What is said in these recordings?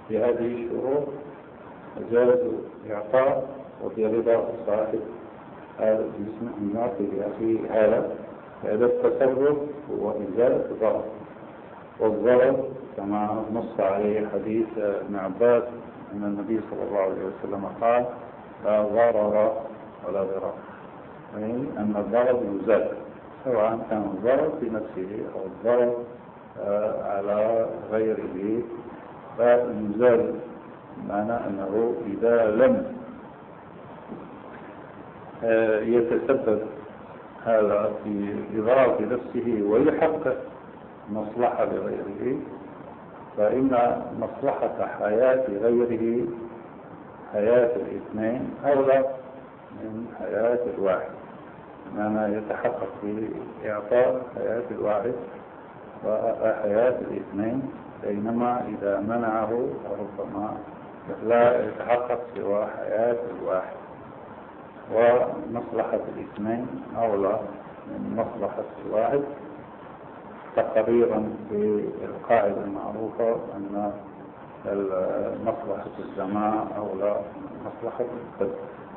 بهذه الشروط جاز إعطاء وبرضا صاحب هذا الجسم أن يعطي لأخيه هذا التصرف هو إزالة الضرر، والضرر كما نص عليه حديث ابن عباس أن النبي صلى الله عليه وسلم قال لا ضرر ولا ضرار، يعني أن الضرر يزال سواء كان الضرر في نفسه أو الضرر على غيره، فيزال معنى أنه إذا لم يتسبب هذا في إضرار نفسه ويحقق مصلحة لغيره، فإن مصلحة حياة غيره حياة الاثنين أولى من حياة الواحد، معنى يتحقق في إعطاء حياة الواحد وحياة الاثنين، بينما إذا منعه ربما لا يتحقق سوى حياة الواحد، ومصلحة الاثنين أولى من مصلحة الواحد، تقريرا بالقاعدة المعروفة أن مصلحة الجماعة أولى من مصلحة الفرد.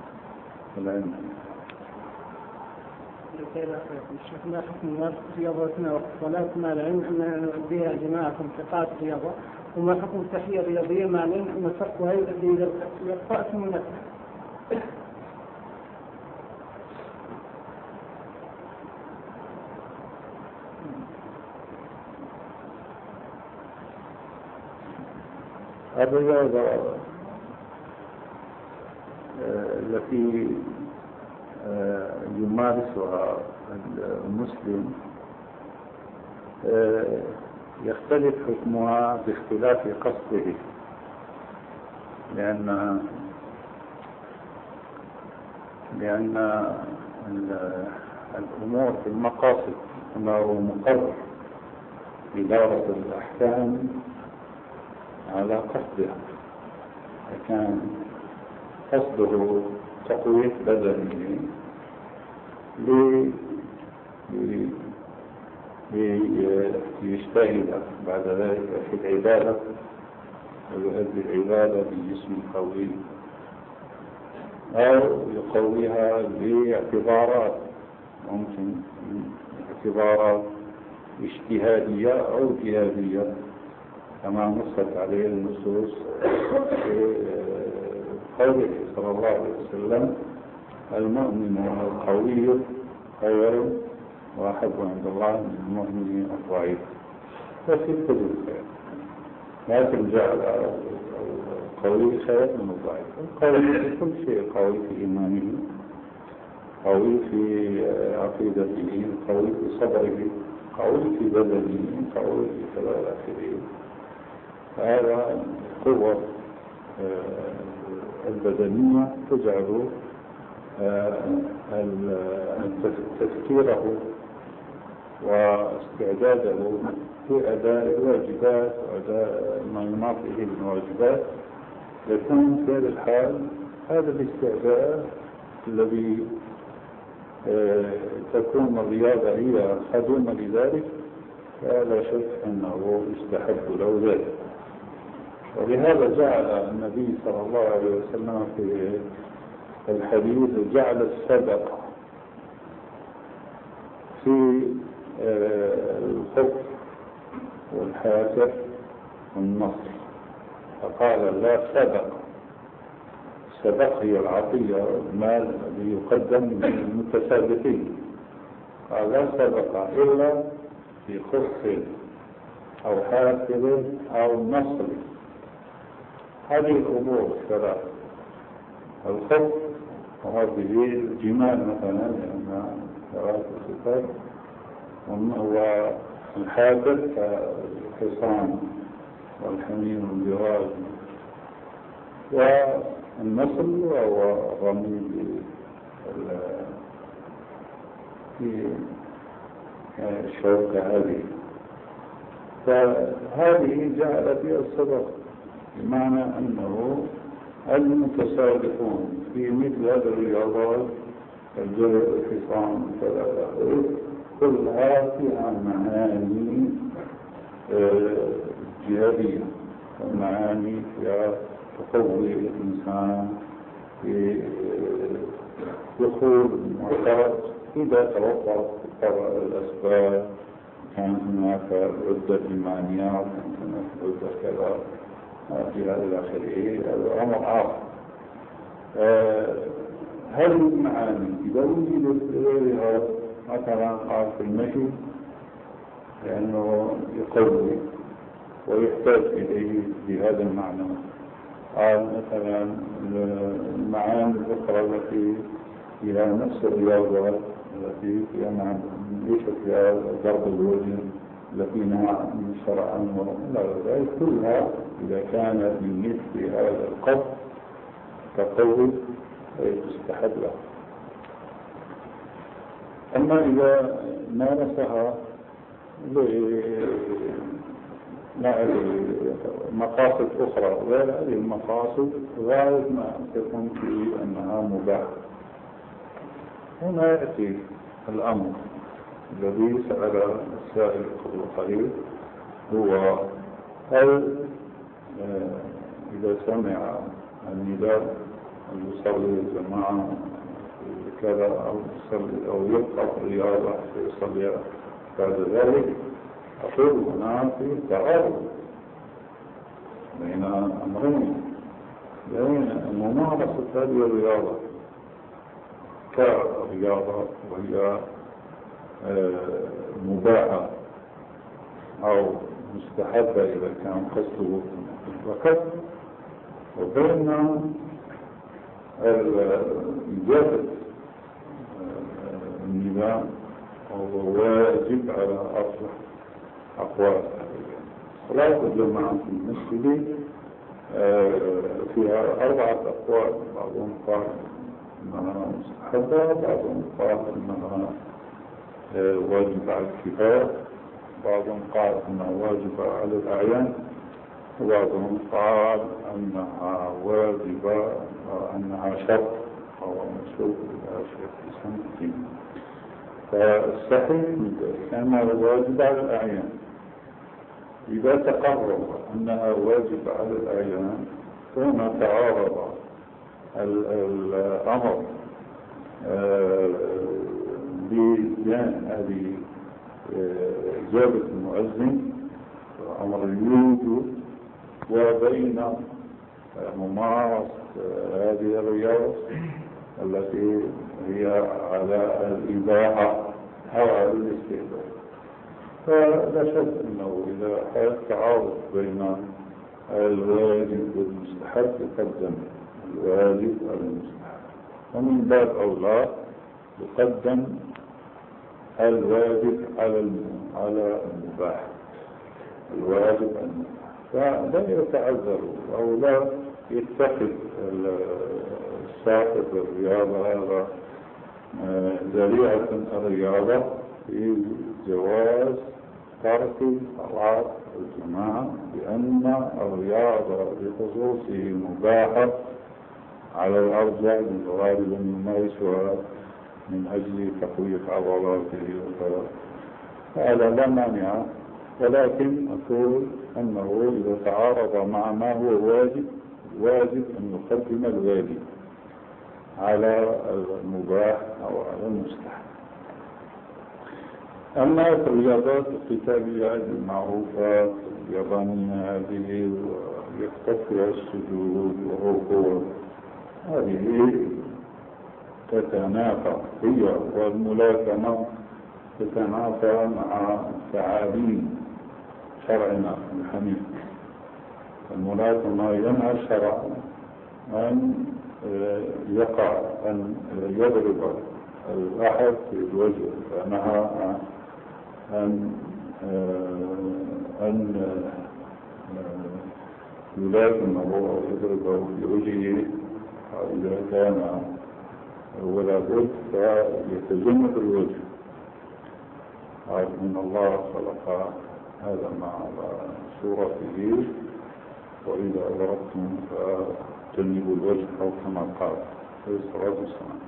ما حكم ممارسة رياضتنا والصلاة مع العلم أن بها جماعة انتقاد رياضة، وما حكم التحية الرياضية مع العلم أن تركها يؤدي إلى الإخطاء المنافق؟ الرياضة التي يمارسها المسلم يختلف حكمها باختلاف قصده، لأن الأمور في المقاصد كما هو مقرر إدارة الأحكام على قصدها، كان قصده تقوية بدنه ليجتهد بعد ذلك في العبادة ويؤدي العبادة بجسم قوي، أو يقويها باعتبارات، ممكن اعتبارات اجتهادية أو جهادية كما نصت عليه النصوص في قوله صلى الله عليه وسلم المؤمن القوي خير وأحب عند الله من المؤمن الضعيف، ففي كل خير، لكن جعل القوي خير من الضعيف. القوي في كل شيء، قوي في إيمانه، قوي في عقيدته، قوي في صبره، قوي في بدنه، قوي في كذا إلى آخره. هذا القوة البدنية تجعل تفكيره واستعداده في أداء الواجبات وأداء ما يناطه من واجبات يكون في الحال هذا الاستعداد الذي تكون الرياضة هي خدومة لذلك، فلا شك أنه يستحب له ذلك. ولهذا جعل النبي صلى الله عليه وسلم في الحديث جعل السبق في الخف والحافر والنصر، فقال لا سبق. السبق هي العطية، المال الذي يقدم للمتسابقين، قال لا سبق إلا في خف أو حافر أو نصر. هذه الأمور الثلاث، الخف وهذه الجمال مثلا لأنها ثلاث صفات، والحافر كالحصان والحمير والجراد، والنصر وهو الرمي في الشوكة هذه. فهذه جعل فيها السبق، بمعنى أنه المتسابقون في مثل هذه الرياضات الجري والحصان والآخر كلها فيها معاني جهادية، والمعاني فيها تقوي الإنسان في دخول المعتقد إذا توفرت الأسباب. كان هناك عدة إيمانيات، كانت هناك عدة كذا إلى آخره، هذا أمر آخر. هذه المعاني إذا وجدت غيرها مثلا قال في المشي لأنه يقوي ويحتاج إليه بهذا المعنى، قال مثلا المعاني الأخرى التي إلى نفس الرياضة التي فيها معنى ليس فيها ضرب الوزن التي نهى من الشرع عنه، لا ذلك كلها إذا كان من مثل هذا القصد تقوي ويستحب له. أما إذا مارسها مقاصد أخرى غير هذه المقاصد غاية ما تكون في أنها مباحة، هنا يأتي الأمر الذي سأل السائل قبل قليل، هو هل إذا سمع النداء يصلي الجماعة كذا أو يبقى في الرياضة يصلي بعد ذلك، أقول هنا في تعارض بين أمرين، بين ممارسة هذه الرياضة كرياضة وهي مباحة أو مستحبة إذا كان قصده وقت، وبين إجابة النظام وهو واجب على أصلح أقوال صلاة الجماعة في المسجد فيها 4 أقوال، بعضهم قال إنها مستحبة، بعضهم قال إنها واجب على الكفاية، بعضهم قال إنها واجبة على الأعيان، وبعضهم قال أنها واجبة وأنها شرط أو مشروط إلى شيخ الإسلام الدين. فالصحيح أنها واجبة على الأعيان. إذا تقرر أنها واجبة على الأعيان ثم تعارض الأمر ببيان هذه إجابة المؤذن أمر الوجود وبين ممارسة هذه الرياضة التي هي على الإباحة أو على الاستهلاك، فلا شك أنه إذا حدث تعارض بين الواجب والمستحب يقدم الواجب على المستحب، ومن باب أولى يقدم الواجب على المباح، الواجب على المباح. فلا يتعذر أو لا يتخذ الصاحب الرياضة هذا ذريعة الرياضة في جواز ترك صلاة الجماعة، لأن الرياضة بخصوصه مباحة على الأرجح من غالب مما يسوى من أجل تقوية عضلاته وكذا، هذا لا مانع، ولكن أقول أنه إذا تعارض مع ما هو واجب أن يقدم الواجب على المباح أو على المستحب. أما في الرياضات القتالية المعروفة اليابانية هذه يختص فيها السجود والركوع، هذه تتنافى هي والملاكمة تتنافى مع تعاليم شرعنا الحنيف. الملاكمة ينهى الشرع أن يقع أن يضرب الأحد في الوجه، فنهى أن يلاكمه أو يضربه في وجهه إذا كان ولا بد فيتجنب الوجه. قال إن الله خلق هذا مع صورته، وإذا ضربتم فجنبوا الوجه أو كما قال عليه الصلاة والسلام.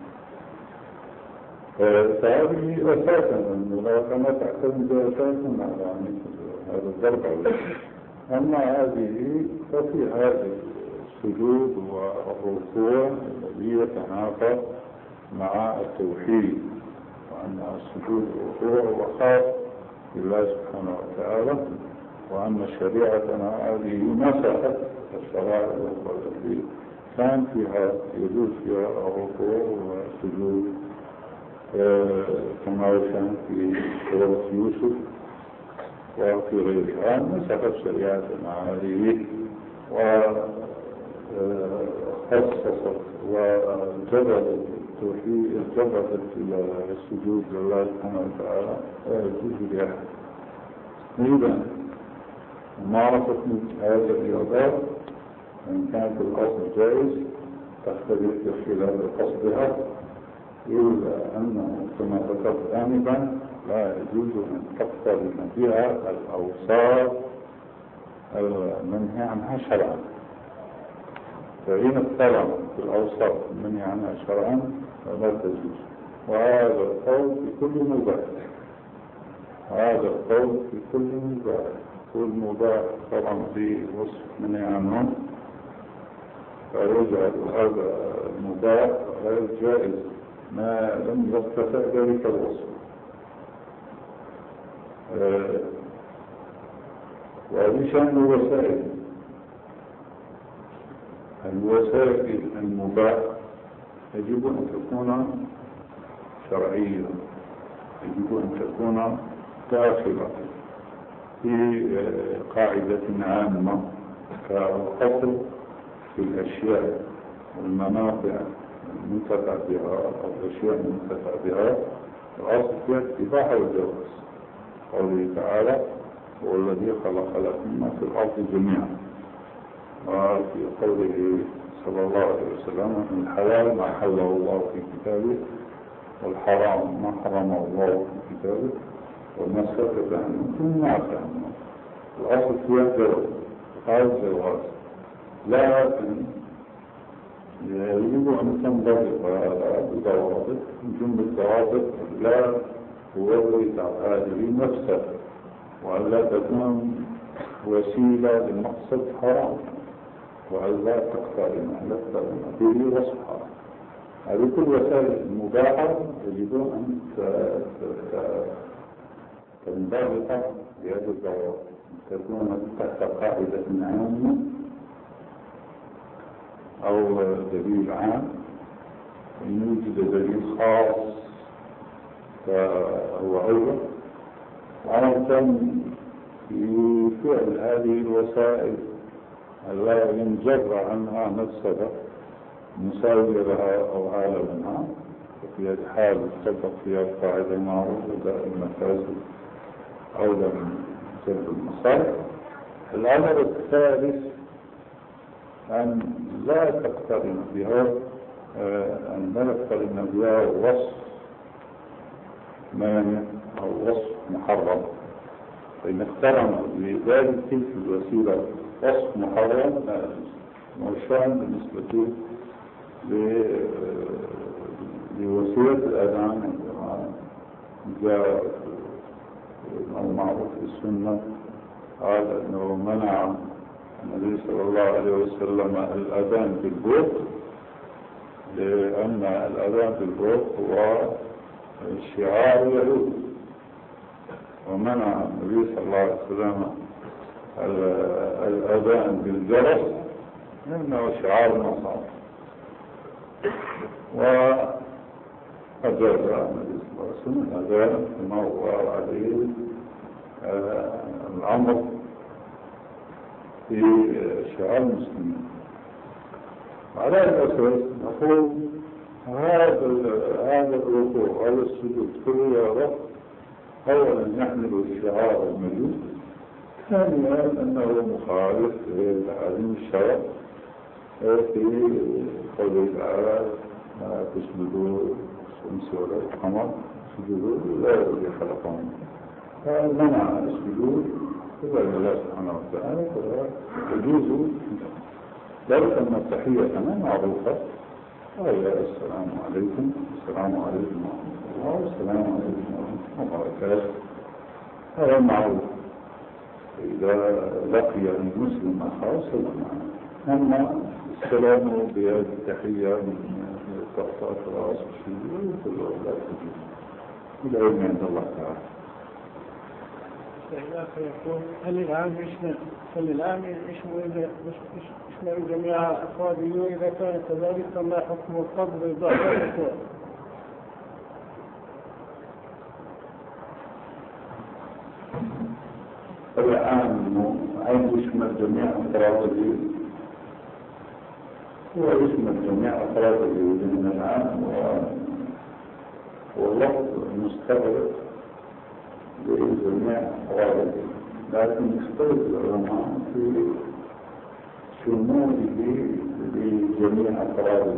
فهذه أساسا الملاكمة تعتمد أساسا على هذا الضرب على الوجه. أما هذه ففي هذا السجود والركوع الذي يتنافى مع التوحيد، وأن السجود والركوع هو خاص بالله سبحانه وتعالى، وأن شريعتنا هذه مسحت الشرائع التي كان فيها يجوز فيها الركوع والسجود، كما كان في سورة يوسف وفي غيرها. مسحت شريعتنا هذه وخصصت وجبلت التوحيد، جبلت السجود لله سبحانه وتعالى ويجوز لأحد. إذا معرفة هذه الرياضات إن كانت القصد جائز تختلف بخلاف قصدها، إلا أنه كما ذكرت آنفا لا يجوز أن تقترن بها الأوصاف المنهي عنها شرعا. فإن اقترن بالأوصاف المنهي عنها شرعا فلا تجوز. وهذا القول في كل مباح، هذا القول في كل مباح. كل مباح طبعا في وصف منهي عنه فيجعل هذا المباح غير جائز ما لم يرتفع ذلك الوصف. وبشأن الوسائل المباح يجب أن تكون شرعية، يجب أن تكون داخلة في قاعدة عامة كالقصر في الأشياء والمنافع المنتفع بها أو الأشياء المنتفع بها. الأصل فيها الإباحة والجواز. قوله تعالى هو الذي خلق لكم ما في الأرض جميعا، وفي قوله صلى الله عليه وسلم الحلال ما حله الله في كتابه والحرام ما حرمه الله في كتابه وما سكت عنه ثم عفى عنه. الأصل فيها الجواز، هذا الجواز، لكن يجب أن تنضبط هذا بضوابط. من جملة الضوابط لا تورط هذه نفسها وألا تكون وسيلة لمقصد حرام، وألا تقترن به وصفها. هذه كل وسائل المباحة يجب أن تنضبط بهذا الضوابط، تكون تحت قاعدة عامة أو دليل عام. إن يوجد دليل خاص فهو أول، وأيضا في فعل هذه الوسائل لا ينجر عنها نفسها مساوية لها أو أعلى منها، وفي هذه الحال تطبق فيها القاعدة المعروفة دائما المفاسد أولى من جلب المصالح. الأمر الثالث أن لا تقترن بها وصف مانع أو وصف محرم. فإن اقترن بذلك تلك الوسيلة وصف محرم لا يجوز. والشأن بالنسبة لوسيلة الأذان جاء المعروف في السنة قال أنه منع النبي صلى الله عليه وسلم الأذان بالبوق، لأن الأذان بالبوق هو شعار اليهود، ومنع النبي صلى الله عليه وسلم الأذان بالجرس لأنه شعار النصارى. وأجاز النبي صلى الله عليه وسلم الأذان كما هو عليه الأمر في شعار المسلمين. على الأساس نقول هذا الركوع هذا السجود في الرياضة أولا يحمل الشعار الموجود، ثانيا أنه مخالف لتعاليم الشرع في قوله تعالى ما تسجدوا الشمس ولا القمر سجدوا لا الذي خلقهم، فمنع السجود إلا لله سبحانه وتعالى يجوز. بل أن التحية كمان معروفة، وهي السلام عليكم السلام عليكم ورحمة الله والسلام عليكم ورحمة الله وبركاته، هذا معروف. إذا لقي المسلم أخاه سلم. أما السلام بهذه التحية من تقطع الرأس والشيء كله لا تجوز. العلم عند الله تعالى. يقول هل العام يشمل جميع أفراده؟ إذا كان كذلك فما حكم القبض بعد الركوع؟ العام يشمل جميع أفراده، ويشمل جميع أفراده من العام، واللفظ المستغرق لجميع أفراده، لكن يختلف العلماء في شموله لجميع أفراده.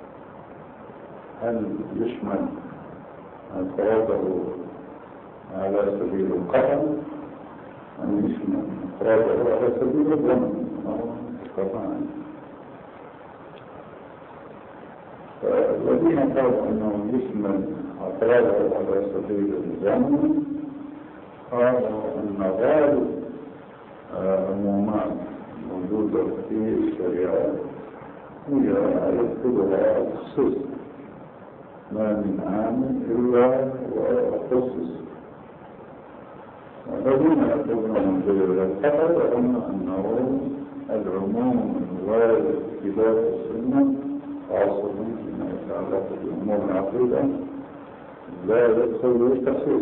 هل يشمل أفراده على سبيل القطع أم يشمل أفراده على سبيل الضمن أو القطع؟ الذين قالوا أنه يشمل أفراده على سبيل الضمن قالوا أن غالب عمومات موجودة في الشريعة هي يدخلها تخصيص، ما من عام إلا وخصص. الذين يقولون بالقطع يرون أنه العموم الوارد في باب السنة خاصة فيما يتعلق بأمور العقيدة لا يدخل التخصيص.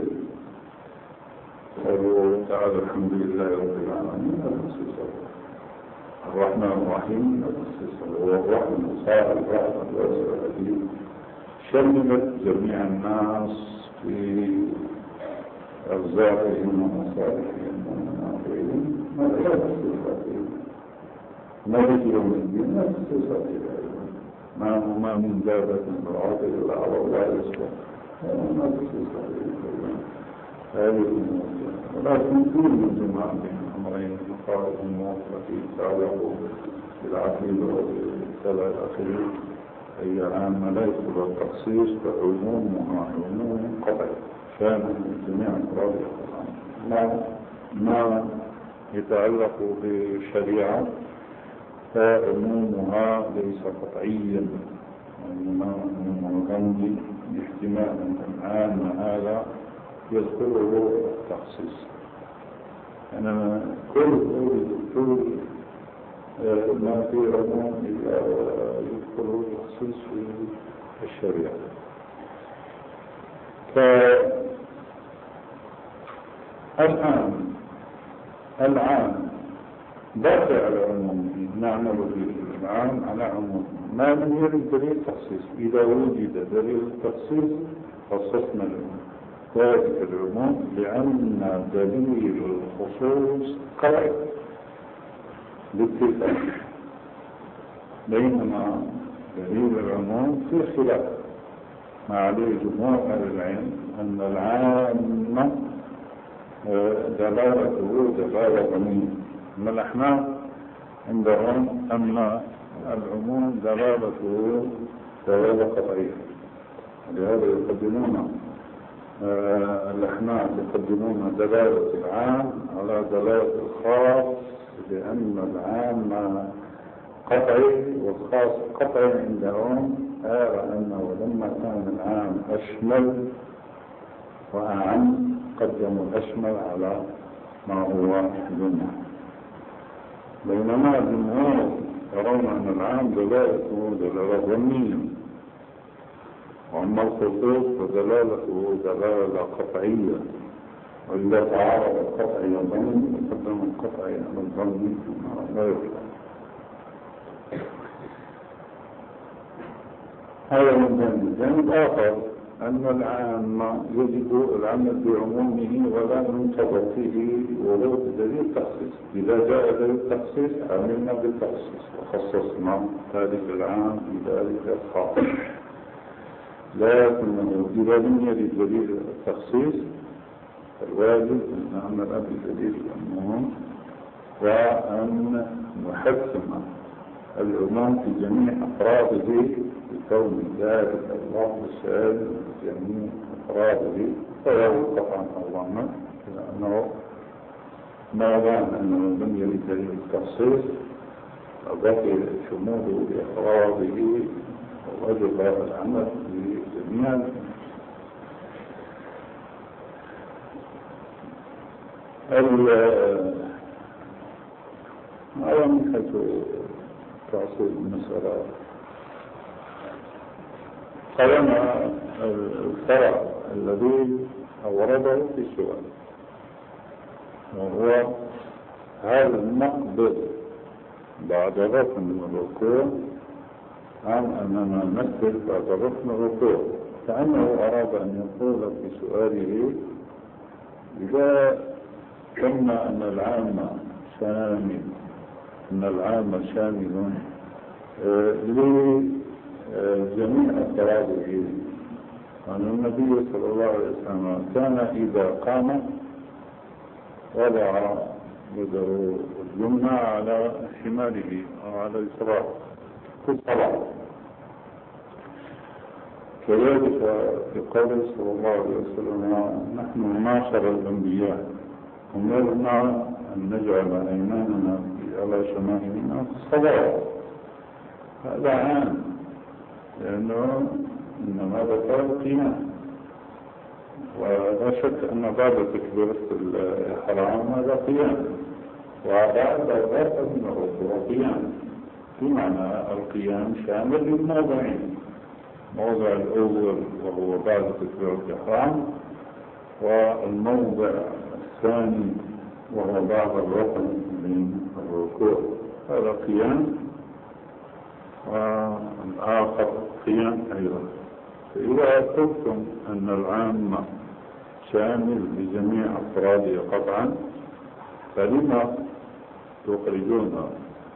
قالوا تعالى الحمد لله رب العالمين التخصيص، الرحمن الرحيم التخصيص، والرحمن صار الرحمة الواسعة التي شملت جميع الناس في أرزاقهم ومصالحهم ومنافعهم، لا تخصيص فيه. ملك يوم الدين لا تخصيص فيه، ما من دابة من العاطل إلا على الله يسوع، ما تخصيص فيه هذه الأمور. ولكن كل الجماعة بين أمرين مقارب التي تعلق بالعقيدة وبالتلاء الأخير هي عامة لا يدخل التخصيص، فعمومها عموم قطعي شامل جميع أفراد القرآن. ما يتعلق بالشريعة فعمومها ليس قطعيا، وإنما غني باحتمال أن العام هذا يذكره التخصيص. أنا كل ما في عموم يذكره التخصيص في الشريعة. العام باقي على عموم، نعمل به العام على عموم ما لم يرد دليل التخصيص. إذا وجد دليل التخصيص خصصنا العموم ذلك العموم، لأن دليل الخصوص قطعي باتفاق، بينما دليل العموم في خلاف ما عليه جمهور أهل العلم أن العام دلالته دلالة عموم. أما الأحناف عندهم أن العموم دلالته دلالة قطعية، لهذا يقدمون الأحناف يقدمون دلالة العام على دلالة الخاص، لأن العام قطعي والخاص قطعي عندهم، أنه لما كان العام أشمل وأعم قدموا الأشمل على ما هو جمع، بينما الجمهور يرون أن العام دلالته دلالة ظنية، وأما الخصوص فدلالته دلالة قطعية، وإذا تعارض القطعي والظن يقدم القطعي على الظن لا يفعل. هذا من جانب آخر أن العام يجب العمل بعمومه ولا ينتظر فيه ولو بدليل تخصيص. إذا جاء دليل تخصيص عملنا بالتخصيص وخصصنا ذلك العام بذلك الخاص، لكنه إذا لم يرد دليل التخصيص الواجب أن نعمل بدليل العموم، وأن نحكم العموم في جميع أفراده بكون ذلك الله الشامل جميع أفراده، فلا قطعا أو ظنا، لأنه ما دام أنه لم يرد التخصيص بقي شموله بإخراجه ووجب العمل بجميع هذا من حيث تأصيل المسألة. قلنا الفرع الذي أورده في السؤال وهو هل نقبض بعد ركن الركوع أم أننا نسجد بعد ركن الركوع؟ كأنه أراد أن يقول في سؤاله إذا قلنا أن العام شامل لجميع أفراده، أن النبي صلى الله عليه وسلم كان إذا قام وضع يده اليمنى على شماله أو على يساره في الصلاة. كذلك في قوله صلى الله عليه وسلم نحن معشر الأنبياء أمرنا أن نجعل أيماننا على شمائلنا في الصلاة. هذا عام لأنه إنما ذكر القيام، ولا شك أن بعد تكبيرة الإحرام هذا قيام، وبعد ذلك من قيام، في معنى القيام شامل للموضعين، الموضع الأول وهو بعد تكبيرة الإحرام، والموضع الثاني وهو بعد الركن من الركوع، هذا قيام، والآخر قيام أيضا. فإذا قلتم أن العام شامل لجميع أفراده قطعا، فلما تخرجون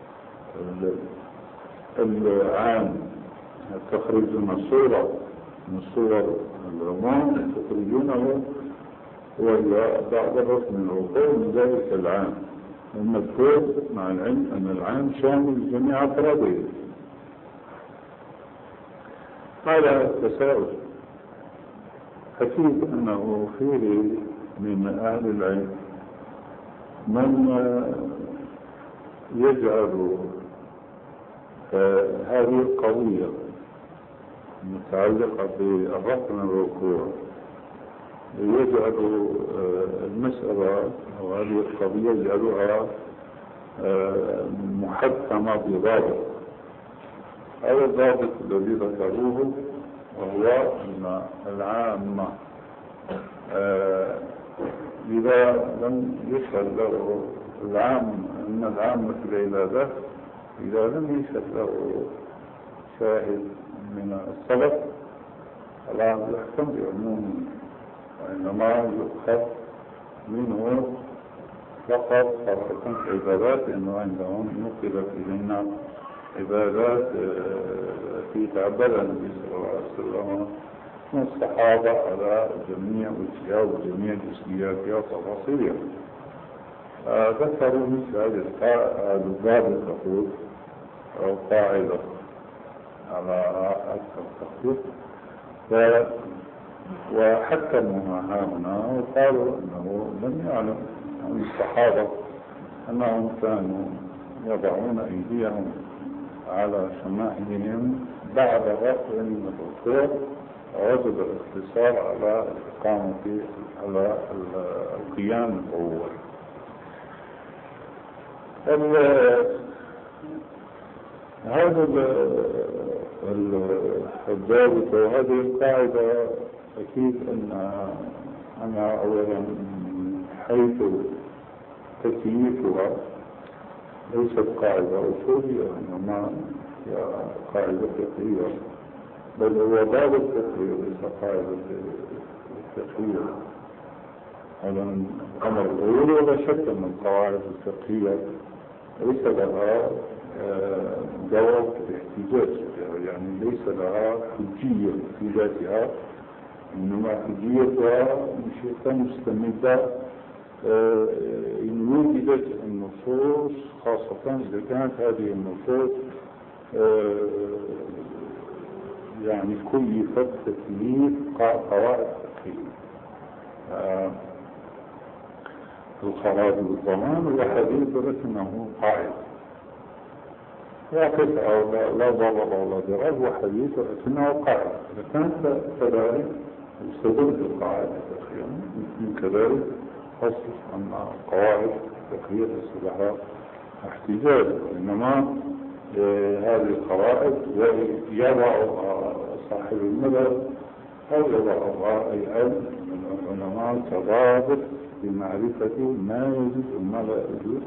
العام، تخرجون صورة من صور العموم تخرجونه وهي بعد الركن من الركوع من ذلك العام، المذكور مع العلم أن العام شامل لجميع أفراده. هذا تساؤل أكيد أنه فيه من أهل العلم من يجعل هذه القضية المتعلقة بالركن من الركوع، يجعل المسألة أو هذه القضية يجعلها محكمة بضابط. هذا الضابط الذي ذكروه وهو أن العام إذا لم يشهد له أن العام في العبادة إذا لم يشهد له شاهد من السلف فلا يحكم بعمومه، وإنما يؤخذ منه فقط خاصة في العبادات، لأنه عندهم نقلت إلينا عبادات في تعبد النبي صلى الله عليه وسلم من الصحابة على جميع وجهها وجميع جزئياتها وتفاصيلها. ذكروا مثل هذا الباب التخويف أو قاعدة على التخويف، وحكموها هنا وقالوا أنه لم يعلم عن الصحابة أنهم كانوا يضعون أيديهم على شمائلهم بعد رفع من الركوع، ووجب الاقتصار على الإقامة على القيام الأول. هذا الضابط وهذه القاعدة أكيد أنا أولا من حيث تكييفها ليست قاعدة أصولية، إنما هي قاعدة فقهية، بل هو باب الفقهية ليس قاعدة فقهية. هذا الأمر الأول، ولا شك أن القواعد الفقهية ليس لها جواب الاحتجاج، يعني ليس لها حجية في ذاتها، إنما حجيتها مستمدة إن وجدت النصوص، خاصة إذا كانت هذه النصوص يعني كيفت تكليف قواعد فقهية. الخراج والضمان، وحديث لكنه قاعدة يعطيك أو لا ضرر ولا ضرر، وحديث لكنه قاعدة. إذا كانت كذلك يستدل بالقاعدة الفقهية، من كذلك خصص أن القواعد الفقهية ليس لها احتجاج، وإنما هذه القواعد يضعها صاحب المذهب أو يضعها أي علم من العلماء كضابط بمعرفة ما يجوز وما لا يجوز،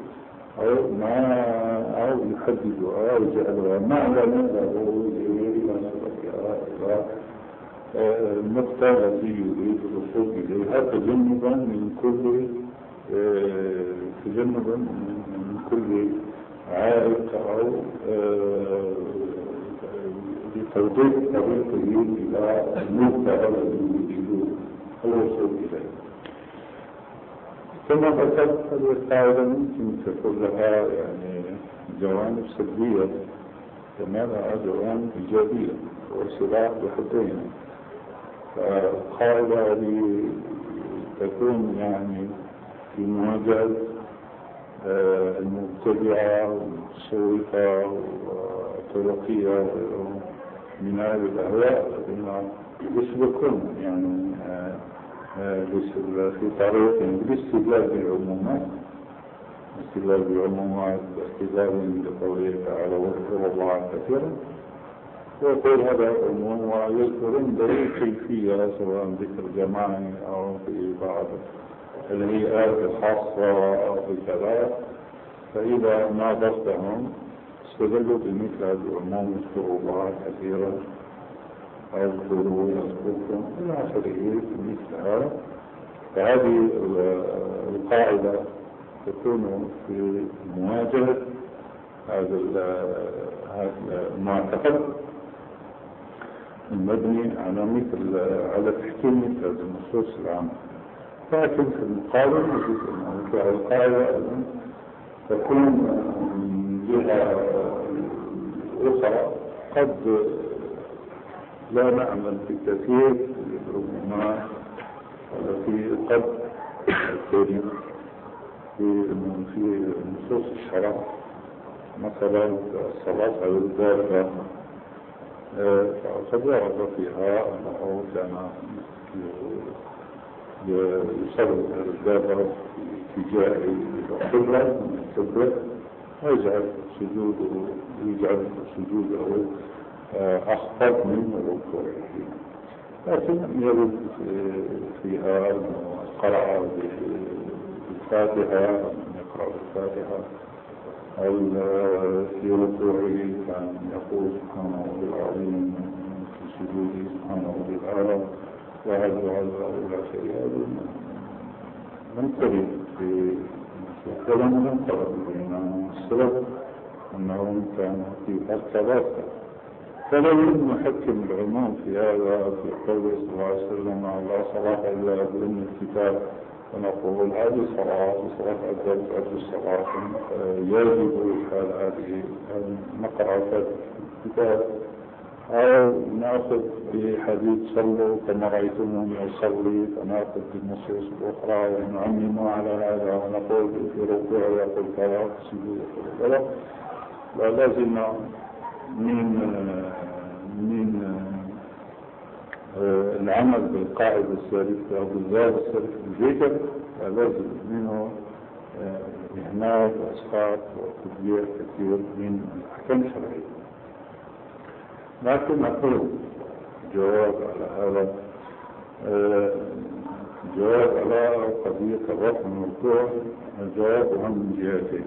أو يحددها أو يجعلها معلما له إلى النقطة التي يريد الوصول إليها، تجنبا من كل عائق أو لتوضيح طريقه إلى النقطة التي يريد الوصول إليها. ثم ذكرت هذه القاعدة ممكن تكون لها يعني جوانب سلبية كما لها جوانب إيجابية، والسلاح بحدين. فالقاعدة هذه تكون يعني في مواجهة المبتدعة والمتصوفة والطرقية من هذه الأهواء الذين يسلكون يعني في طريق الاستدلال بالعمومات، واستدلال بقوله تعالى واذكروا الله كثيرا، ويقول هذا عموم ويذكرون دليل كيفية سواء ذكر جماعي أو في بعض الهيئات الخاصة أو في كذا. فإذا ناظرتهم استدلوا بمثل هذا العموم، اذكروا الله كثيرا أو اذكروا يذكركم إلى آخره مثل هذا. فهذه القاعدة تكون في مواجهة هذا المعتقد المبني على تحكيم مثل هذه النصوص العامة. لكن في المقابل يجب أن مثل هذه القاعدة تكون من جهة أخرى قد لا نعمل في كثير ربما التي قد تكون في نصوص الشرع، مثلا الصلاة على الدابة، فقد ورد فيها أنه كان يصلي على الدابة في اتجاه القبلة ويجعل سجوده أخفض من ركوعه، لكن يرد فيها القراءة بالفاتحة، يقرأ بالفاتحة، أو في ركوعه كان يقول سبحان ربي العظيم، في سجوده سبحان ربي الأعلى، وهذا إلى آخره. ننتبه في الكلام وننقل بين السلف أنهم كانوا في الصلاة، فلا نحكم العموم في هذا في قوله صلى الله عليه وسلم لا صلاة إلا بأم الكتاب، ونقول هذه صلاة عدد الصلاة يجب إدخال هذه نقرأ في الكتاب، أو نأخذ بحديث صلوا كما رأيتمهم يصلي، فنأخذ بالنصوص الأخرى ونعمم على هذا ونقول في ركوع يقول كذا في سجود يقول كذا. ولازم من العمل بالقاعدة السالفة أو بالذات السالفة الذكر، لازم منه إهمال وإسقاط وتدبير كثير من الأحكام الشرعية. لكن نقول جواب على هذا، جواب على قضية الرفع والركوع، الجواب هم من جهتين.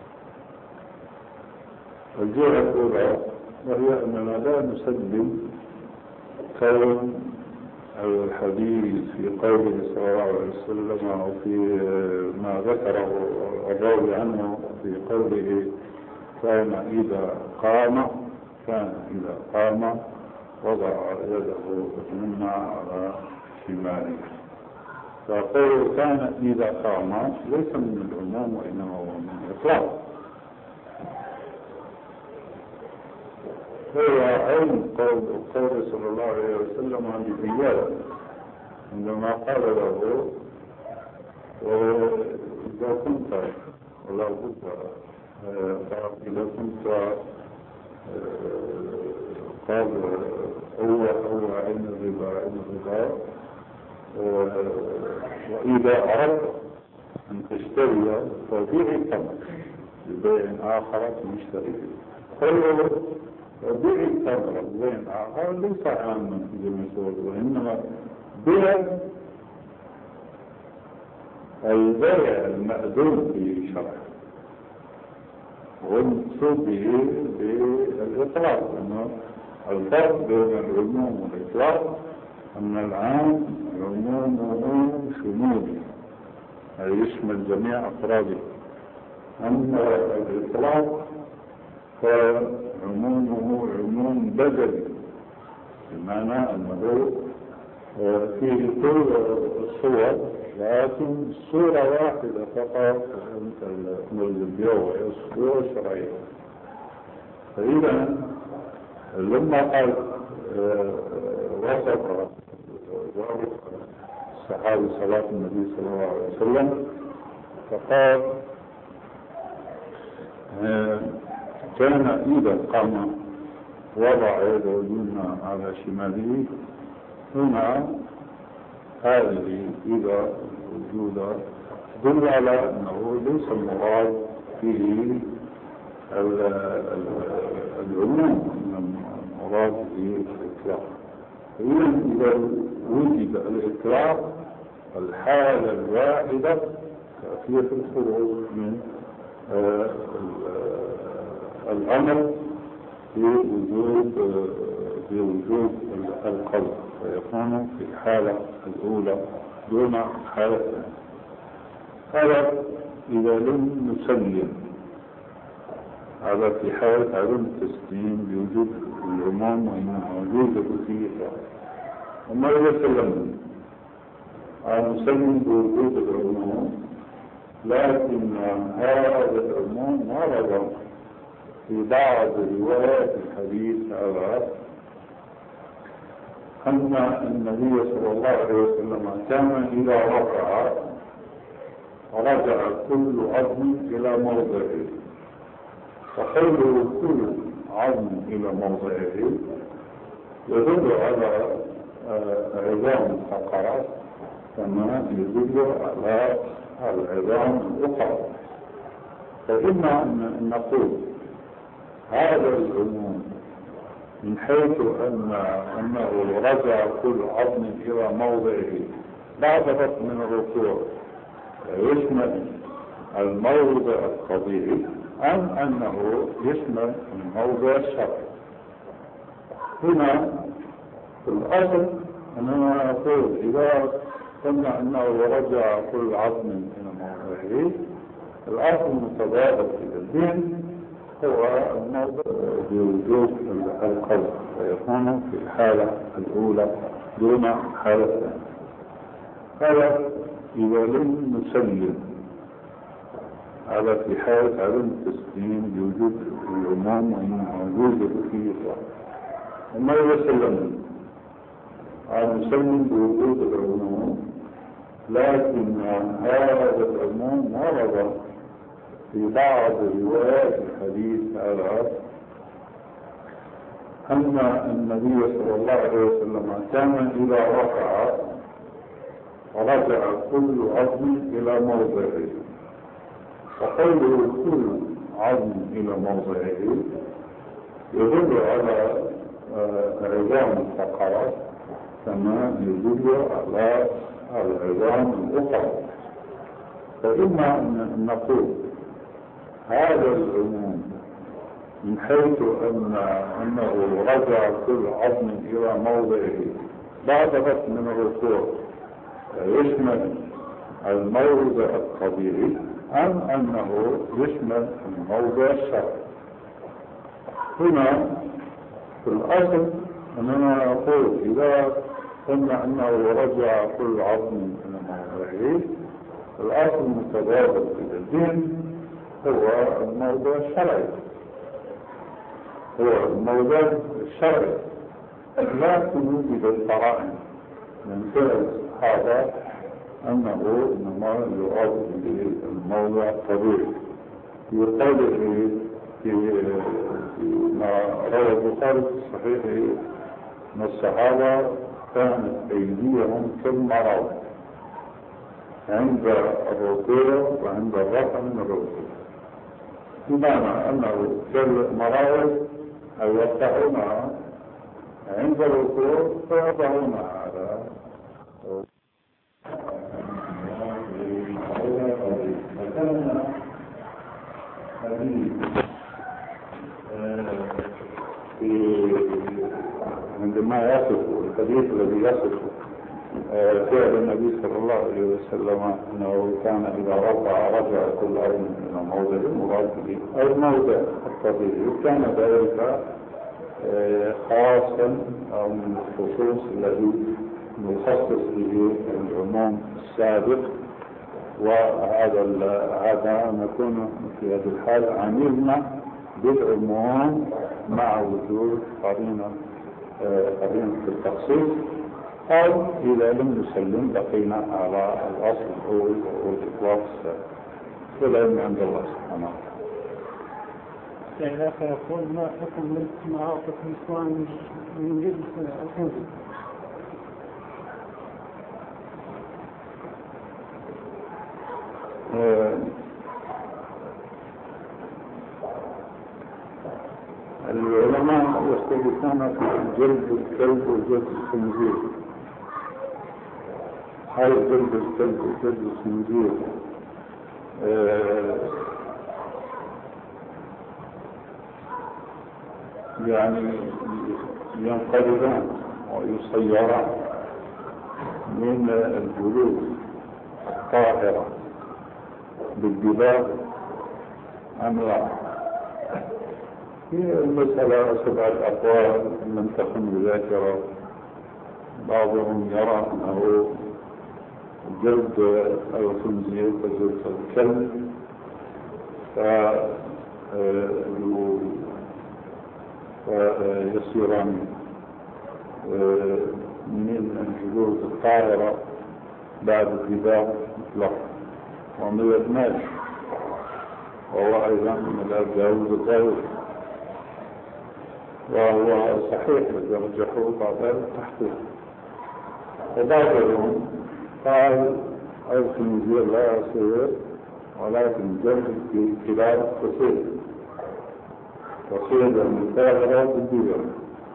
الجهة الأولى وهي أننا لا نسلم كون الحديث في قوله صلى الله عليه وسلم أو في ما ذكره الراوي عنه في قوله كان إذا قام وضع يده اليمنى على شماله. فقوله كان إذا قام ليس من العموم وإنما هو من الإطلاق. هو عين قول صلى الله عليه وسلم عن بيال عندما قال له إذا كنت ولا بد إذا كنت قال هو عين الربا وإذا أردت أن تشتري فبيع التمر ببيع آخر تشتري فيه بيع التمر ببيع آخر ليس عاما في المسؤول وإنما بيع البيع المأذون في شرع والمقصود به بالإطلاق أنه الفرق بين العموم والإطلاق أن العام عمومه شمولي أي يشمل جميع أفراده، أما الإطلاق فعمومه عموم بدني بمعنى أنه فيه كل الصور لكن صورة واحدة فقط مثل البيع وهي الصورة الشرعية. فإذا لما قال وصف الصحابي صلاة النبي صلى الله عليه وسلم فقال كان إذا قام وضع يده اليمنى على شماله. هنا هذه إذا وجود دل على أنه ليس المراد فيه العموم، المراد فيه الإطلاق. إذا وجد الإطلاق الحالة الواحدة كافية الخروج من الأمر في وجود القلب، فيكون في الحالة الأولى دون حالة ثانية. هذا إذا لم نسلم، هذا في حالة عدم التسليم بوجود العموم وموجودة فيه. وما إذا سلمنا نسلم بوجود العموم، لكن هذا العموم ورد في بعض روايات الحديث هذا أن النبي صلى الله عليه وسلم كان إذا رجع كل عظم إلى موضعه. فقوله كل عظم إلى موضعه يدل على عظام الفقرات كما يدل على العظام الأخرى. فإما أن نقول هذا العموم من حيث أنه رجع كل عظم إلى موضعه بعد فترة من الركوع يشمل الموضع الطبيعي أم أنه يشمل الموضع الشرعي. هنا في الأصل أننا نقول إذا قلنا أنه رجع كل عظم إلى موضعه، الأصل المتبادل في الذهن هو الموضع بوجود القلب، ويكون في الحالة الأولى دون حالة ثانية. هذا إذا لم نسلم، هذا في حالة عدم التسليم بوجود العموم وموجودة فيه. وما إذا سلمنا نسلم بوجود العموم، لكن هذا العموم ورد في بعض روايات الحديث هذا أن النبي صلى الله عليه وسلم كان إذا رجع كل عظم إلى موضعه. فقوله كل عظم إلى موضعه يدل على عظام الفقرات كما يدل على العظام الأخرى. فإما أن نقول هذا العموم من حيث أنه رجع كل عظم إلى موضعه بعد فترة من الركوع يشمل الموضع الطبيعي أم أنه يشمل الموضع الشرعي. هنا في الأصل أننا نقول إذا قلنا أنه رجع كل عظم إلى موضعه، الأصل المتبادل في الذهن هو الموضع الشرعي، لكن وجد القرائن من فعل الصحابة أنه إنما يؤدي للموضع الطبيعي. يقال ما روى البخاري في صحيحه أن الصحابة كانت أيديهم في المرض عند الركوع وعند الرفع من الركوع، بمعنى أنه في المراوض أو يفتحونها عند الركوع فيضعونها على عندما يصف الحديث الذي يصف فعل النبي صلى الله عليه وسلم أنه كان إذا رجع كل أرض من موضع مراد به أو موضع الطبيعي، وكان ذلك خاصا أو من الخصوص الذي يخصص به العموم السابق. وهذا نكون في هذه الحالة عملنا بالعموم مع وجود قرينة التخصيص، أو إذا لم نسلم بقينا على الأصل الأول وهو الإطلاق السابق. والعلم عند الله سبحانه وتعالى. فيقول ما حكم معاطف النسوان من جنس الحنس؟ العلماء يختلفون في جلد الكلب وجلد الخنزير. هل جلد الكلب وجلد الخنزير يعني ينقلبان ويصيران من الجلود الطاهرة بالدباغ أم لا؟ هي المسألة 7 أقوال لم تكن بذاكرة. بعضهم يرى أنه جلد الخنزير كجلد الكلب فيصيران من الجلود الطاهرة بعد الدباغ مطلقا، ومن المال وهو أيضا من الجلود الطاهرة، وهو صحيح يرجحه بعض التحقيق. وبعضهم قال الخنزير لا يصير ولكن جلد الكلاب تصير المثابرة بالدباغ.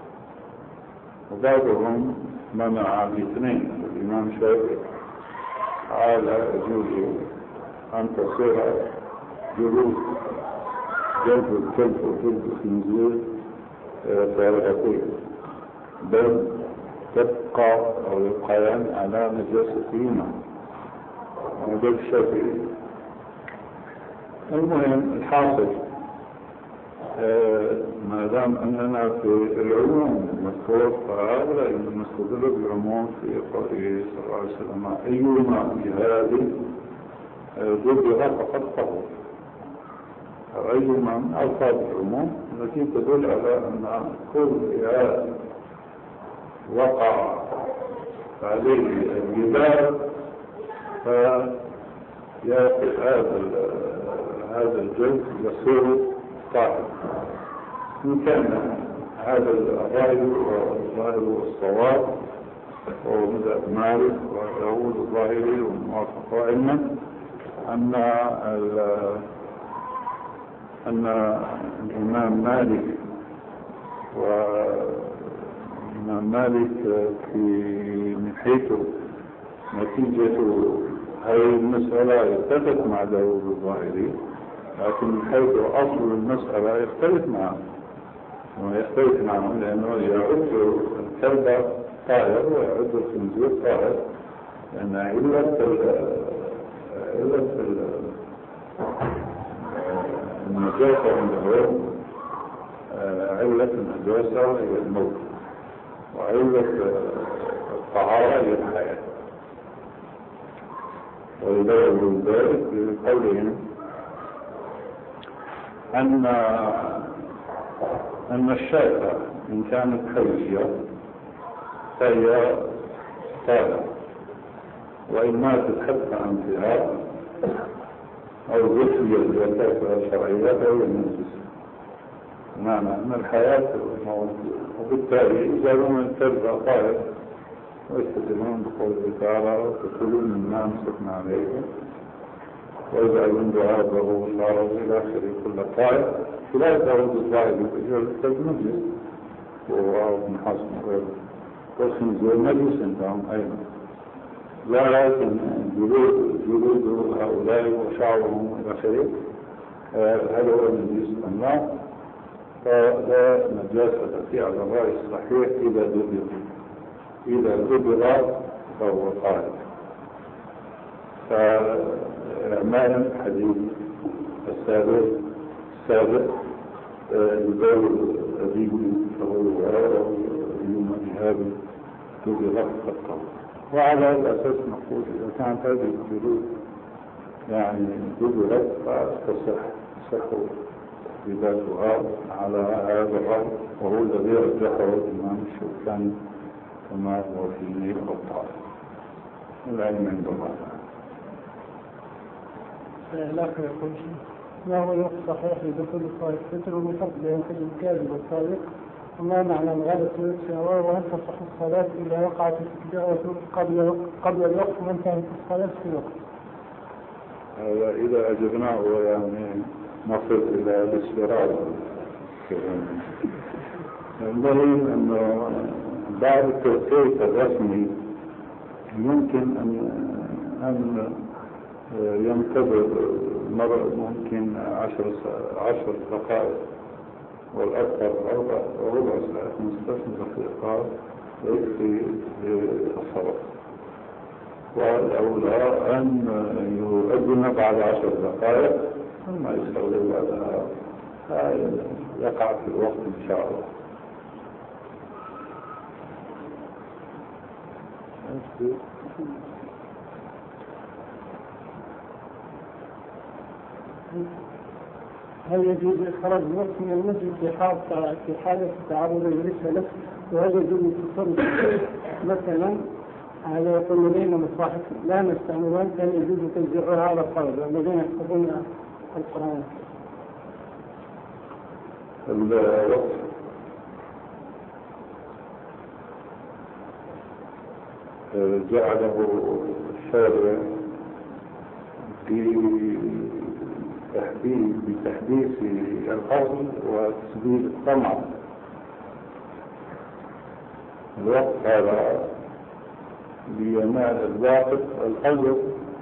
وبعضهم منع الاثنين. الإمام الشافعي قال يجوز أن تصير جلود جلد الكلب وجلد الخنزير فارغتين، بل تبقى أو يبقيان على نجاستهما. وهذا الشافعي. المهم الحاصل ما دام أننا في العموم المذكور، فهؤلاء المستدل بالعموم في قوله صلى الله عليه وسلم أيما بهذه ضدها فقد طهر. أيما من ألفاظ العموم التي تدل على أن كل إهاب وقع عليه الجبال فيأخذ هذا الجلد يصير طاهر. إن كان هذا الظاهر والصواب وهو مذهب مالك وداود الظاهري والموافق علما أن الإمام مالك من حيث نتيجة هذه المسألة يتفق مع داود الظاهري، لكن من حيث أصل المسألة يختلف معه لأنه يعد الكلب طاهر ويعد الخنزير طاهر، لأن علة النجاسة عندهم علة النجاسة هي الموت، وعلة الطهارة هي الحياة. ويبين ذلك بقولهم أن الشاة إن كانت حية فهي طاهرة، وإن ماتت حتى عن انتهاء أو ذكية لذاتها الشرعية فهي النجس. معنى أن الحياة موجودة، وبالتالي إذا لم ترجع طائر ويستدلون بقوله تعالى وتقولون مما أمسكنا عليهم ويجعلون دعاءه والله إلى آخره كل طائر لا يتعود الطائر بالنجس وابن حزم وغيره والخنزير نجس عندهم أيضا، لكن جلود هؤلاء وشعرهم إلى آخره هل هو النجس أم لا؟ فلا نجاسة في على الرأي الصحيح إذا دبر فهو طاهر. فإعمال الحديث السابق البول الذي فهو يوم ذهاب دبر فقط. وعلى الأساس نقول إذا كانت هذه الجلود يعني دبرت فتصح بذاتها على هذا الرأي، وهو الذي رجحه الإمام الشوكاني كما هو في الأبطال. العلم عند الله. الآخر يقول ما هو الوقت صحيح لدخول الصلاة الفجر والفرق بين الكاذب والصادق، وما معنى الغلط والشهوة، وهل تصح الصلاة إذا وقعت التجارة قبل الوقت وانتهت الصلاة في الوقت؟ هذا إذا أجبناه يعني نصل إلى الاستراحة. ينبغي أنه بعد التوقيت الرسمي يمكن أن ينتظر ممكن 10 دقائق والأكثر ربع ساعة 15 دقيقة يكفي للصلاة. والأولى أن يؤذن بعد 10 دقائق ثم يستغل بعدها يقع في الوقت إن شاء الله. هل يجوز إخراج الوقت من المسجد في حالة تعرض الرسالة، وهل يجوز التصرف مثلا هذا يقول لدينا مصاحف لا نستعملها، هل يجوز توزيعها على الطلبة الذين يحفظون القرآن؟ الوقت جعله الشارع بتحديث الأرض وتسديد الطمع. الوقت هذا لينال الواقف الأجر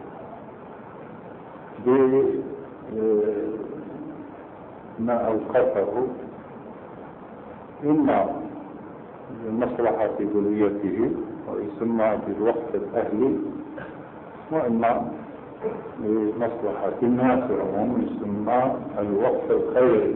بما أوقفه إما لمصلحة بليته ويسمى بالوقت الأهلي، وإما لمصلحة الناس عموما يسمى الوقت الخيري.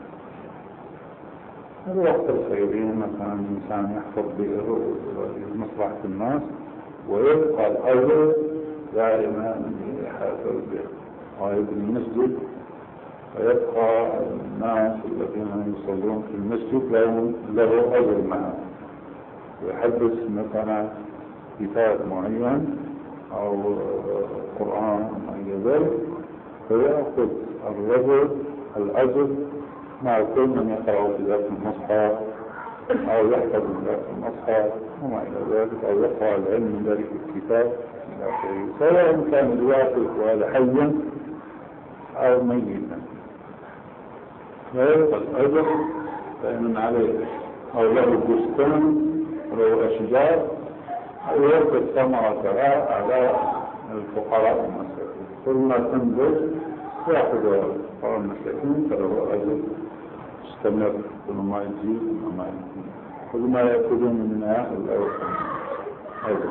الوقت الخيري مثلا الإنسان يحفظ به لمصلحة الناس ويبقى الأجر دائما يحافظ به ويبقى المسجد، ويبقى الناس الذين يصلون في المسجد له أجر معه، ويحدث مثلا كتاب معين أو قرآن أو ذلك، فيأخذ الرجل الأجر مع كل من يقرأ في ذات المصحف أو يحفظ من ذات المصحف وما إلى ذلك، أو يقرأ العلم من ذلك الكتاب إلى آخره، سواء كان الواقف وهذا حيا أو ميتا، فيبقى الأجر فإن عليه أو له بستان ولو أشجار أو يلقي ثمرتها على الفقراء والمساكين، كل ما تنبت يأخذ الفقراء والمساكين فله أجر مستمر، كل ما يزيد وما يزيد، كل ما يأخذون منها الأوسط أجر.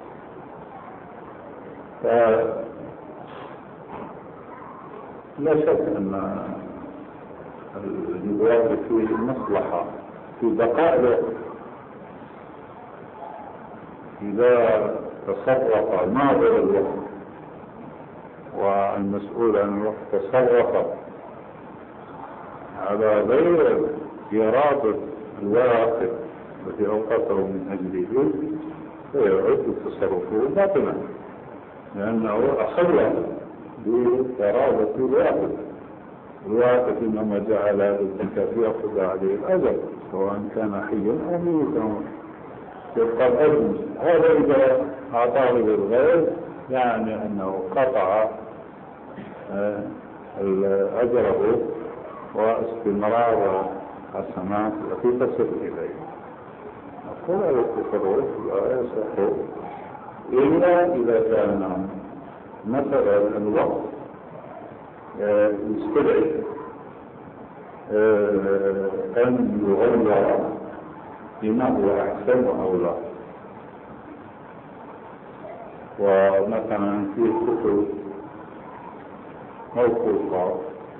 لا شك أن الواقع فيه المصلحة في بقاء الوقت. إذا تصرف ناظر الوقت والمسؤول عن الوقت تصرف على غير إرادة الواقف الذي أوقفه من أجله، فيعد تصرفه باطلا لأنه أصلا بإرادة الواقف إنما جعل هذا الزكاة يأخذ عليه الأجر سواء كان حيا أو ميتا يبقى الأجر. هذا إذا أعطاه للغير يعني أنه قطع أجره واستمرار حسنات التي تصل إليه. نقول هذا التصرف لا يصح إلا إذا كان مثلا الوقت يستدعي أن يغير بما هو أحسن أو لا. ومثلا في كتب موقوفة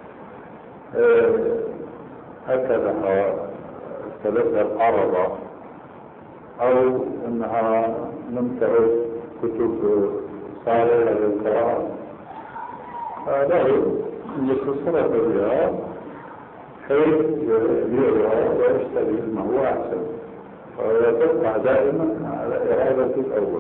هكذا ثلاثة العرضة أو أنها لم تعد كتب صالحة للقراءة لا يختصر بها حيث يبيعها ويشتري ما هو أحسن، ويتبع دائما على إرادة الأول.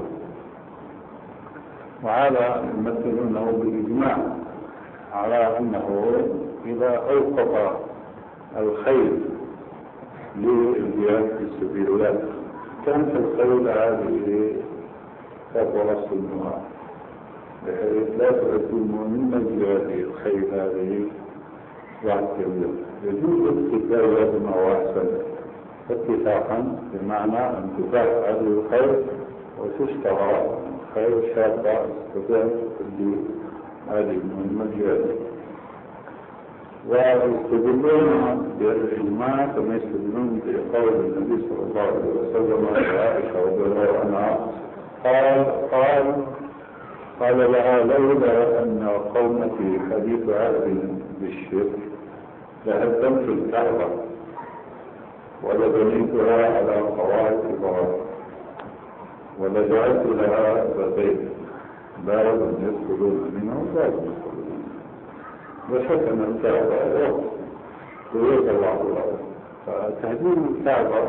وهذا يمثلونه بالإجماع على أنه إذا أوقف الخير للجهاد في سبيل الله كانت الخيل هذه كفرس النوع بحيث لا تكون من جهاد الخيل هذه واحدة. يجوز الاتكال بما هو أحسن اتفاقا، بمعنى أن تباع هذه الخيل وتشترى خيل شابة تستطيع هذه المهمة الجهادية. ويستدلون بالإجماع كما يستدلون بقول النبي صلى الله عليه وسلم عائشة رضي الله عنها قال لها لولا أن قومتي حديث عهد بالشرك لهدمت الكعبة ولبنيتها على قواعد إبراهيم ولجعلت لها بابين باب يدخلون منه وباب يدخلون. وشك أن الكعبة تريد الله الأرض، فتهديم الكعبة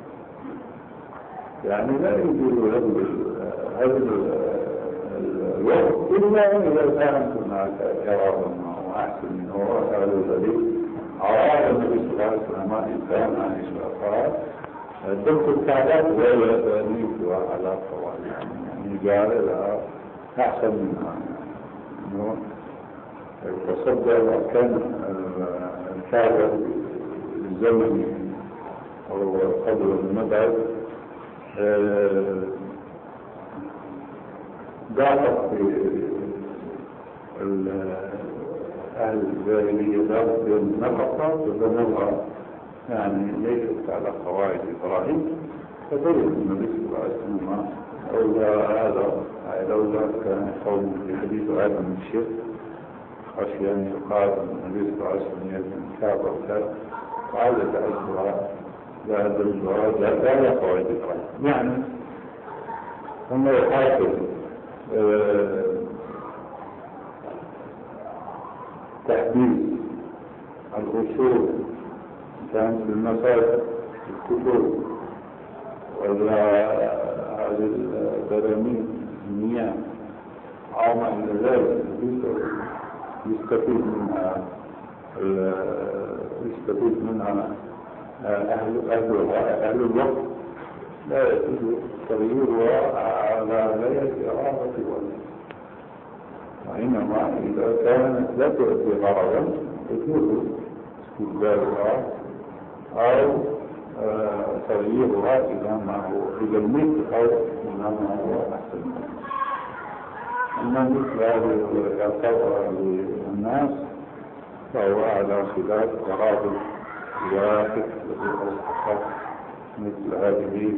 يعني لا يجوز هذا الوقت إلا إذا كانت هناك إرادة أحسن منه. هذا الذي أراد النبي صلى الله عليه وسلم إنسان عن إشرافات دمت الكعبات ولا تأنيفها على قواعد يعني جعل لها أحسن منها. تصدر وكان الكعبة الزمني أو قبل المدعو ضاقت في أهل الجاهلية ذات النفقة وبنوها يعني ليست على قواعد إبراهيم، فبين النبي صلى الله عليه وسلم لولا كان قوم في حديث هذا من الشرك خشي أن يقال النبي صلى الله عليه وسلم يبني الكعبة وكذا وعادت أجرها لهذا الجواز لا قواعد إبراهيم. يعني هم يحاكم تحديد الأصول كانت في المساجد الكتب ولا هذه البراميل المياه أو ما إلى ذلك يستفيد منها أهل الوقت لا يجوز تغييرها على غير إرادة الوقت، وإنما إذا كانت لا تؤدي غرضا يجوز استبدالها أو تغييرها إلى ما هو إلى المثل أو إلى ما هو أحسن. أما مثل هذه العقبة للناس فهو على خلاف ترابط واحد مثل هذه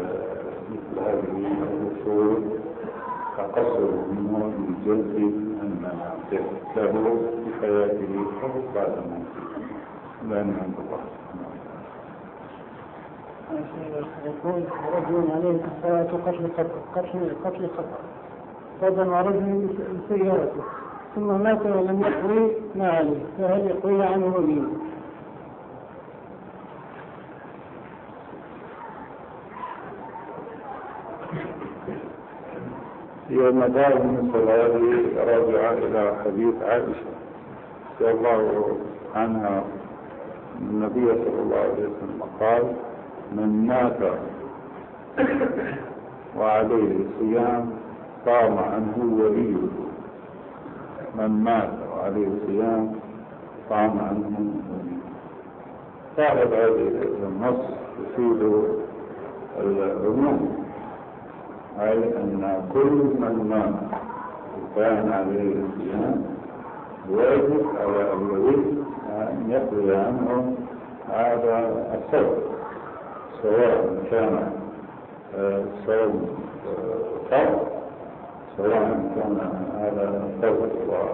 الأصول تقصر منه الجزء أن له في حياته بعد موته لا من الله. يقول رجل عليه الصلاة قتل خطأ فضل رجل بسيارته ثم مات ولم يقضي ما عليه، فهل يقضي عنه وليه؟ هي مدام الصلاة راجعة إلى حديث عائشة رضي الله عنها. النبي صلى الله عليه وسلم قال: من مات وعليه صيام صام عنه وليه. من مات وعليه صيام صام عنه وليه. صاحب هذه النص يفيد العموم، أي أن كل من مات وكان عليه صيام واجب على الولي أن يقضي عنه هذا الصوم، سواء كان صوم فرض، سواء كان هذا فرض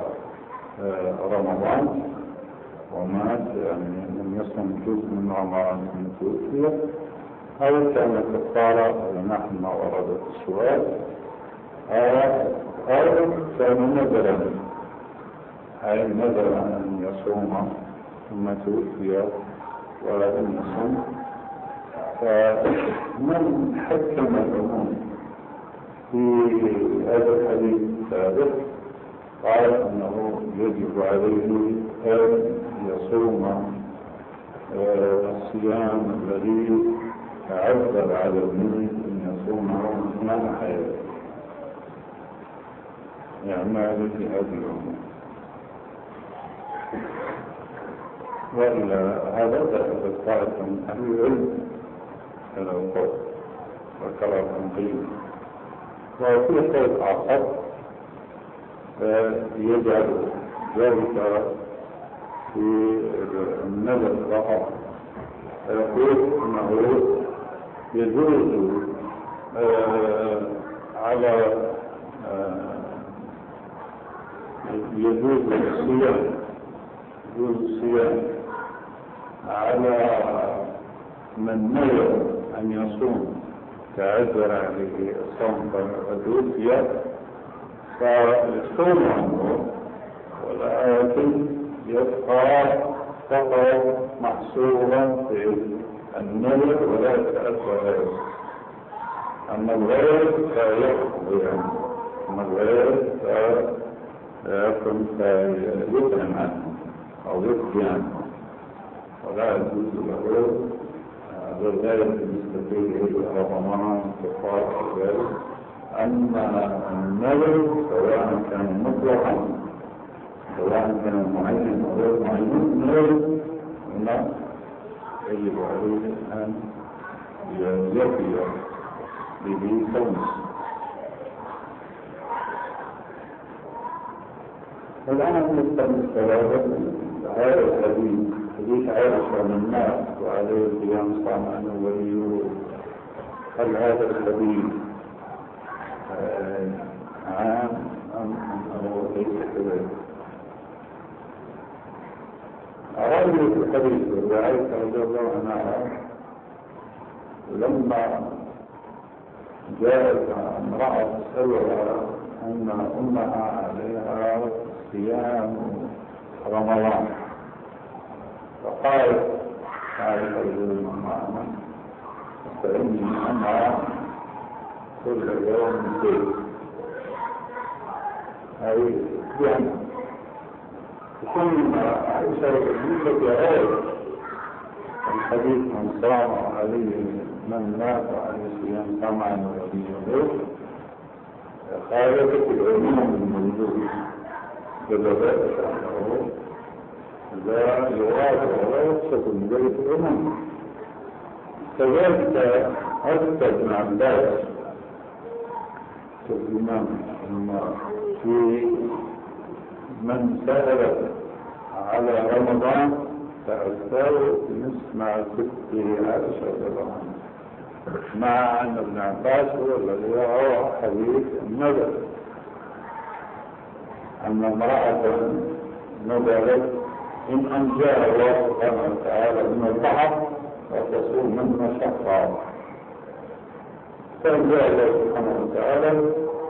ورمضان ومات يعني لم يصم جزء من رمضان من توفي، أو كان كفارة على نحو ما ورد في السؤال، أو كان نذرا، أي نذر أن يصوم ثم توفي ولم يصم. فمن حكم العموم في هذا الحديث السابق قال أنه يجب عليه أن يصوم الصيام الذي تعذر على الميت أن يصومه أثناء حياته، يعمل في هذه الأمور. وإلى هذا ذهب طائفة من أهل العلم إلى القول وكرر تنقيم. وفي قول آخر يجعل ذلك في النذر فقط، يقول أنه يجوز على يجوز الصيام على من نذر أن يصوم تعذر عليه الصوم فالتوفي فيصوم عنه، ولكن يبقى فقط محصورا في النذر ولا يتأثر غيره. أما الغير فيقضي عنه، أما الغير فيطعم عنه أو يقضي عنه، ولا يجوز له بالغير بالنسبة إلى رمضان كفارة ذلك. أما النذر سواء كان مطلقا سواء كان معين أو غير معين، النذر هنا يجب عليه أن يفي به صومه. الآن نستمر الثلاثة هذا الحديث، حديث عائشة من مات وعليه صيام صام عنه وليه. هل هذا الحديث عام أم أنه ليس كذلك؟ أراد في الحديث وعائشة رضي الله عنها لما جاءت امرأة تسألها أن أمها عليها صيام رمضان، فقالت عائشة رضي الله عنها: فإني أنا كل يوم شيء، أي يعني ثم عائشة رضي الله الحديث من صام عليه من مات عليه صيام صام عنه وليه خالفت العموم الموجود بذلك أنه لا يراد ولا يقصد من ذلك العموم. كذلك أثبت ابن عباس الإمام في من سأل على رمضان فأفتاه بنصف مع سته عائشة رضي الله عنها، مع أن ابن عباس هو الذي روى حديث النذر أن امرأة نذرت إن أنجاها الله سبحانه وتعالى من البحر وتصوم من مشقة، فأنجاها الله سبحانه وتعالى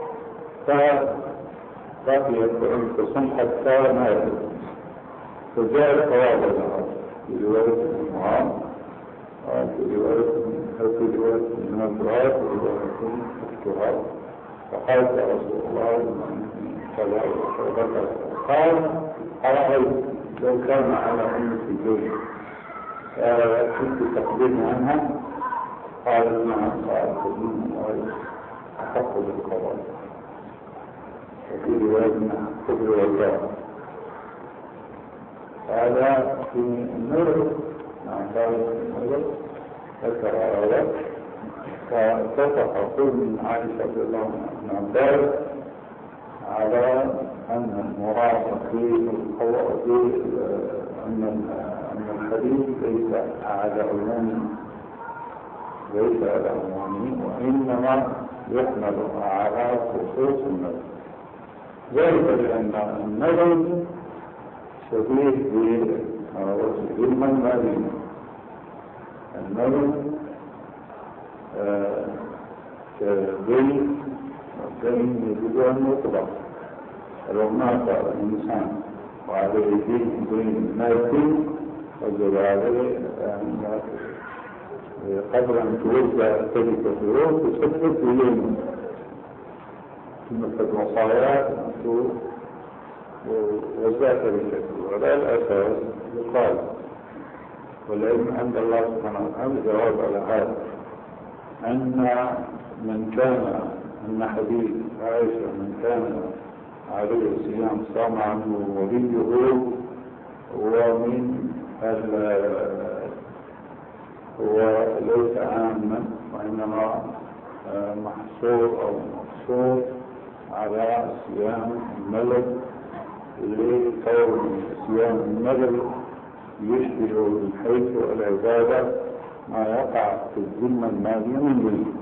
فبقيت أن تصوم حتى ماتت، فجاءت قواعدها في رواية المعاذ وفي رواية من الدعاء وفي رواية الدعاء فقال يا رسول الله كذا وكذا. قال أرأيت لو كان على أمة الدنيا كنت تقدمي عنها؟ قال نعم. قال تقديم الله أحق بالقضاء. وفي رواية كفر والله. هذا في النور. نعم قال النور ذكر هذا. فاتفق قول من عائشة رضي الله عنها على أن المراد في أن الحديث ليس على عموم وإنما يحمل على خصوص النظر. ذلك لأن النظر شبيه بالمنمارين. النظر كبيت والدين يجب أن يطلق. لو مات الإنسان وعليه دين مادي وجب عليه أن قبل أن توزع تلك الظروف تسبب دينه مثل الوصايا وزعت بالشكل. ولا الأساس يقال والعلم عند الله سبحانه وتعالى جواب على هذا أن حديث عائشة من كان عليه الصيام صام عنه وليه هو ليس عاما وإنما محصور أو مقصور على صيام الملك لكون صيام الملك يشبه من حيث العبادة ما يقع في الذمة المالية من ذلك.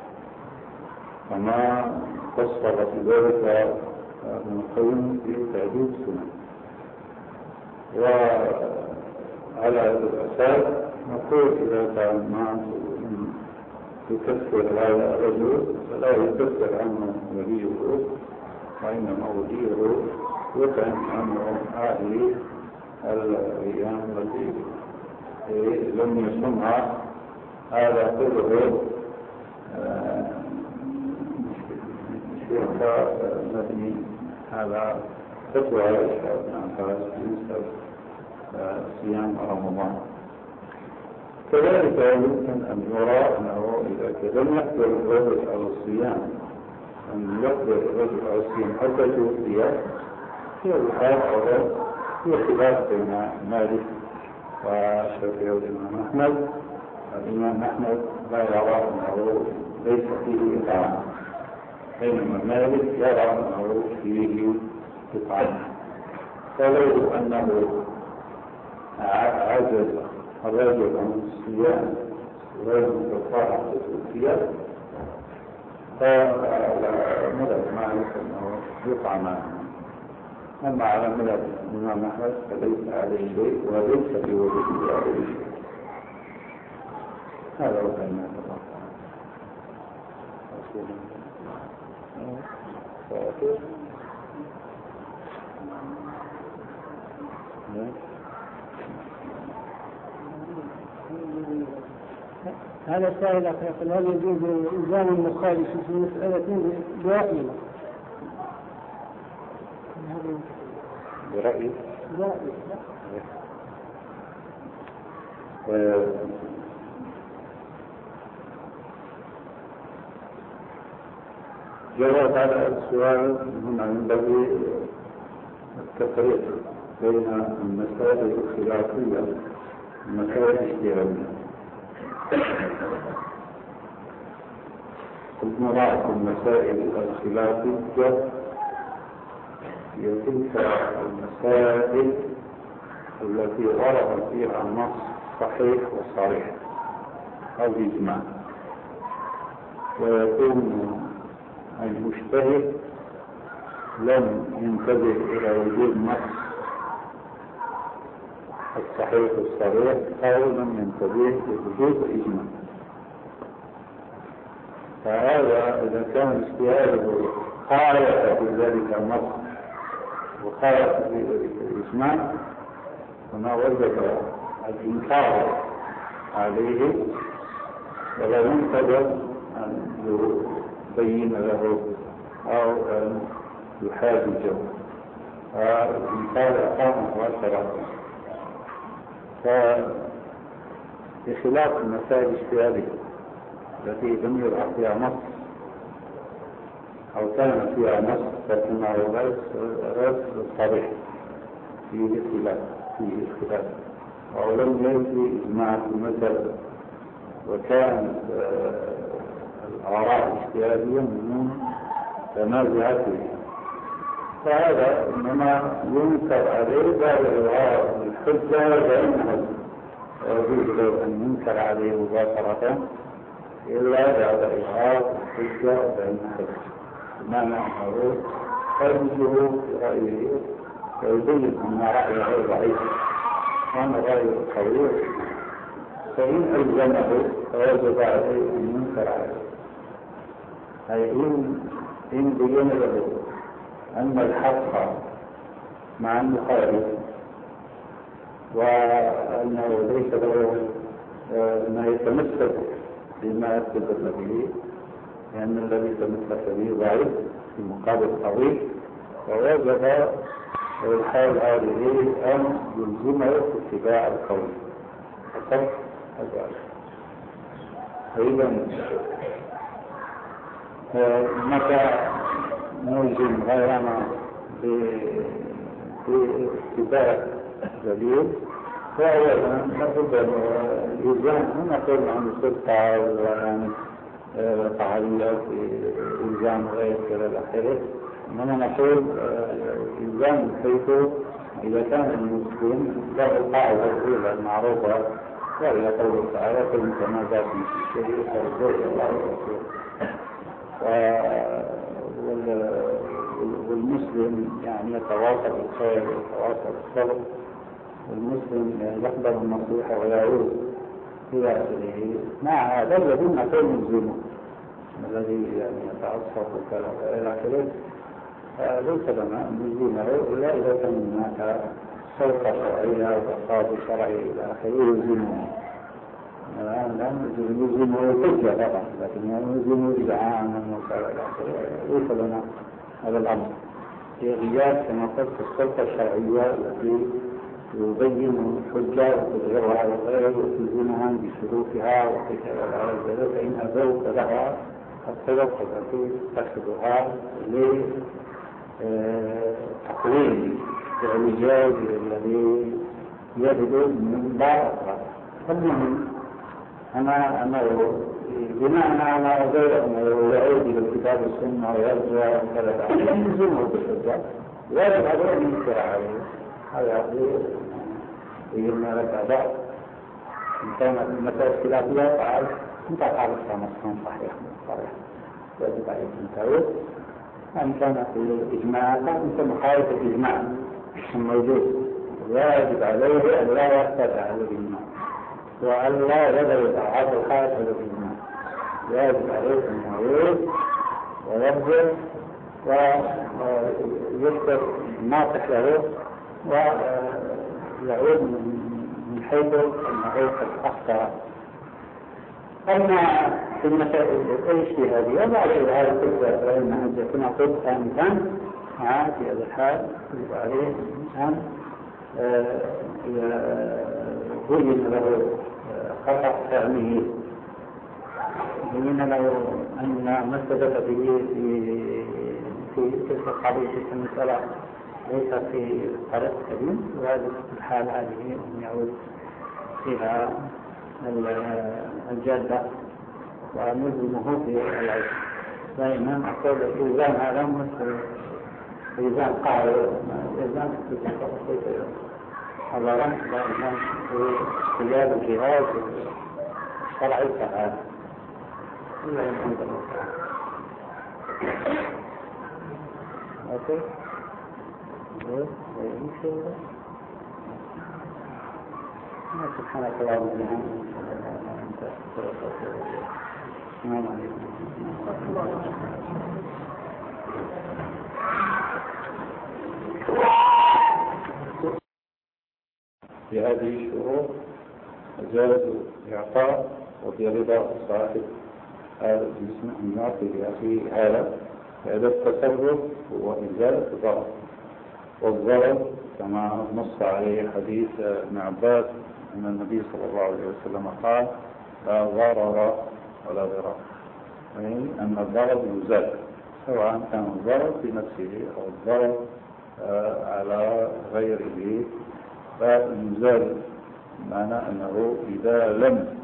كما فسر في ذلك ابن القيم في تعديد السنة. وعلى هذا الأساس نقول إذا كان الناس يكفر هذا الرجل فلا يكفر عنه وليه وإنما وليه يطعم عنه هذه الأيام التي لم يصنع. هذا كله مبني على فتوى عائشة بن عباس بالنسبة صيام رمضان. كذلك يمكن أن يرى أنه إذا لم يقدر الرجل على الصيام أن يقدر الرجل على الصيام حتى توفي في الحال أولا في خلاف بين مالك والشافعي والإمام أحمد. الإمام أحمد لا يرى أنه ليس فيه إطعام، بينما مالك يرى أنه فيه إطعام. فلو أنه عجز الرجل عن الصيام ولم يستطع الصيام فملك مالك أنه يطعم. أما على ملك الإمام أحمد فليس عليه شيء وليس في وجهه عليه شيء. هذا هو كلمة الله. هذا سائل يقول هل يجوز إلزام المخالف في مسألة برأيه؟ برأيه؟ جواب هذا السؤال هنا ينبغي التفريق بين المسائل الخلافية والمسائل الاجتهادية. المراد المسائل الخلافية هي تلك المسائل التي ورد فيها نص صحيح وصريح أو إجماع، ويكون المجتهد لم ينتبه إلى وجود نص الصحيح والصريح أو لم ينتبه لوجود إجماع. فهذا إذا كان اجتهاده خالف في ذلك النص وخالف في ذلك الإجماع فما وجب الإنكار عليه ولا ينتبه أن يبين له أو أن يحاججه فالإنسان أقام مباشرة. بخلاف المسائل الاجتهادية التي لم يرى فيها نص أو كان فيها نص لكنه غير صريح فيه اختلاف أو لم يأتي إجماع في المسألة وكانت الآراء الاجتهادية متنازعة فيه، فهذا إنما ينكر عليه بعد إظهار الحجة بأنه يجوز أن ينكر عليه مباشرة إلا بعد إظهار الحجة بأنه بمعنى أنه خرجه برأيه ويبين أن رأيه ضعيف وأن رأيه قوي، فإن ألزمه فوجب عليه أن ينكر عليه، أي إن بين له أن الحق مع المخالف وأنه ليس له ما يتمسك بما يثبت به، لأن الذي يتمسك به ضعيف في مقابل قوي، ووجب الحال هذه أن يلزمه اتباع القول فقط هذا. فإذا متى نلزم غيرنا باتباع دليل فأولا نقول الإلزام هنا نقول عن السلطة وعن فعاليات إلزام غير كذا الآخرة، إنما نقول إلزام حيث إذا كان المسلم له القاعدة الأولى المعروفة وهي قوله تعالى فإن تنازعتم في شيء فارجعوا إلى الله ورسوله. والمسلم يعني يتواصل بالخير ويتواصل بالصبر، والمسلم يقبل النصيحة ويعود إلى آخره. مع هذا الذي نقول نلزمه الذي يعني يتعصب وكذا إلى آخره ليس لنا أن نلزمه إلا إذا كان هناك سلطة شرعية وقاضي شرعي إلى آخره يلزمه. لا نلزمه الحجة طبعا، لكن نلزمه إذعانا وكذا إلى آخره ليس لنا هذا الأمر. في غياب كما قلت السلطة الشرعية التي يبين الحجة وتظهرها على الغير وتلزمها بشروطها وكذا وكذا، فإن أبوا فلها الطرق التي تتخذها لتقويم الاعوجاج الذي يبدو من بعض. المهم أنا بناء على غير أنه يعود إلى الكتاب والسنة ويرجع وكذا يلزمه بالحجة يجب عليه أن ينكر عليه. هذا يقولنا لك بعض إن كانت المسائل خلافية فعل أنت تعرف كما صحيح يجب عليك أن تعود. أن كان في الإجماع فأنت مخالف الإجماع موجود، يجب عليه أن لا يرتفع الإجماع وأن لا يضرب عرض الحال على الإجماع. يجب عليه أن يعود ويرجع ويذكر الناصح له ويعود من حيث أنه قد أخطأ. أما في المسائل الاجتهادية بعد هذه الفكرة فإنها تكون عقود ثانيا في هذا الحال يجب عليه أن يبين له خطأ فهمه، يبين له أن ما استدل به في تلك القضية في المسألة ليس في طريق سليم، وهذه الحال هذه أن يعود فيها الجادة ونلزمه في العلم. دائما أقول الإلزام هذا مثل إلزام قاعدة إلزام في التصرف حضارا دائما في اختيار الجهاز الشرعي كهذا. الله يحمد الله تعالى. أوكي. سبحانك اللهم وبحمدك السلام عليكم. في هذه الشروط جاز الإعطاء وفي رضا صاحب هذا الجسم أن يعطي لأخيه هذا فإذا التصرف هو إزالة ضرر، والضرر كما نص عليه حديث ابن عباس أن النبي صلى الله عليه وسلم قال لا ضرر ولا ضرار، يعني أن الضرر يزال سواء كان الضرر في نفسه أو الضرر على غيره، فيزال، معنى أنه إذا لم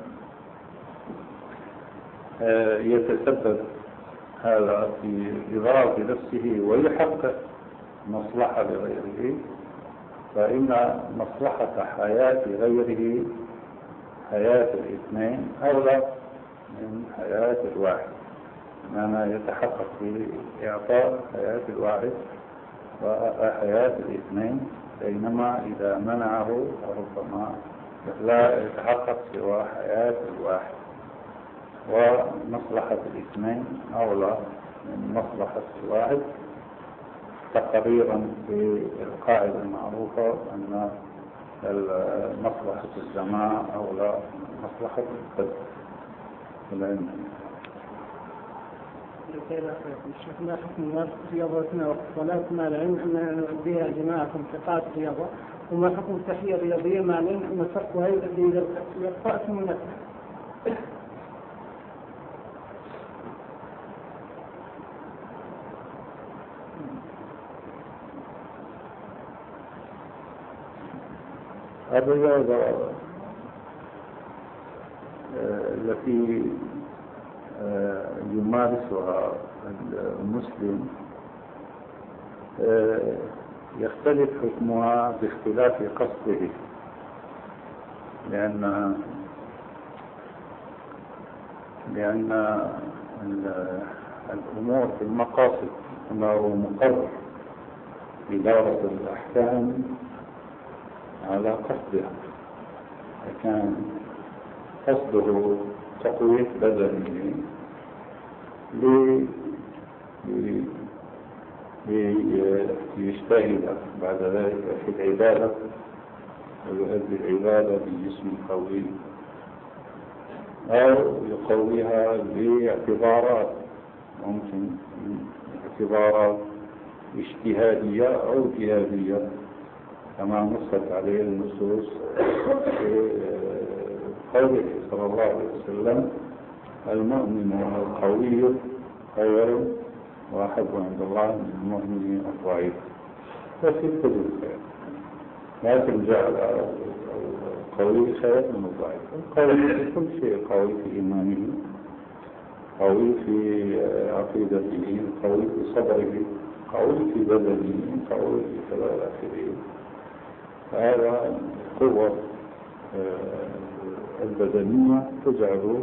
يتسبب هذا في إضرار نفسه ويحقق مصلحة لغيره، فإن مصلحة حياة غيره، حياة الاثنين، أولى من حياة الواحد، معنى يتحقق في إعطاء حياة الواحد وحياة الاثنين، بينما إذا منعه ربما لا يتحقق سوى حياة الواحد، ومصلحة الاثنين أولى من مصلحة الواحد، تقريرا بالقاعدة المعروفة أن مصلحة الجماعة أولى من مصلحة الفرد العلم. ما حكم رياضتنا واتصالاتنا العلم أن نؤديها جماعة انتقاد رياضة، وما حكم التحية الرياضية مع العلم أن تركها يؤدي إلى الإخطاء في المنافسة؟ الرياضة التي يمارسها المسلم يختلف حكمها باختلاف قصده، لأن الأمور في المقاصد كما هو مقرر إدارة الأحكام على قصدها، كان قصده تقوية بدنه ليجتهد بعد ذلك في العبادة ويؤدي العبادة بجسم قوي، أو يقويها باعتبارات، ممكن اعتبارات اجتهادية أو جهادية كما نصت عليه النصوص في قوله صلى الله عليه وسلم المؤمن القوي خير وأحب عند الله من المؤمن الضعيف، وفي الحدود لكن جعل القوي خير من الضعيف. القوي في كل شيء، قوي في إيمانه، قوي في عقيدته، قوي في صبره، قوي في بدنه، قوي في كذا إلى آخره. هذا القوة البدنية تجعل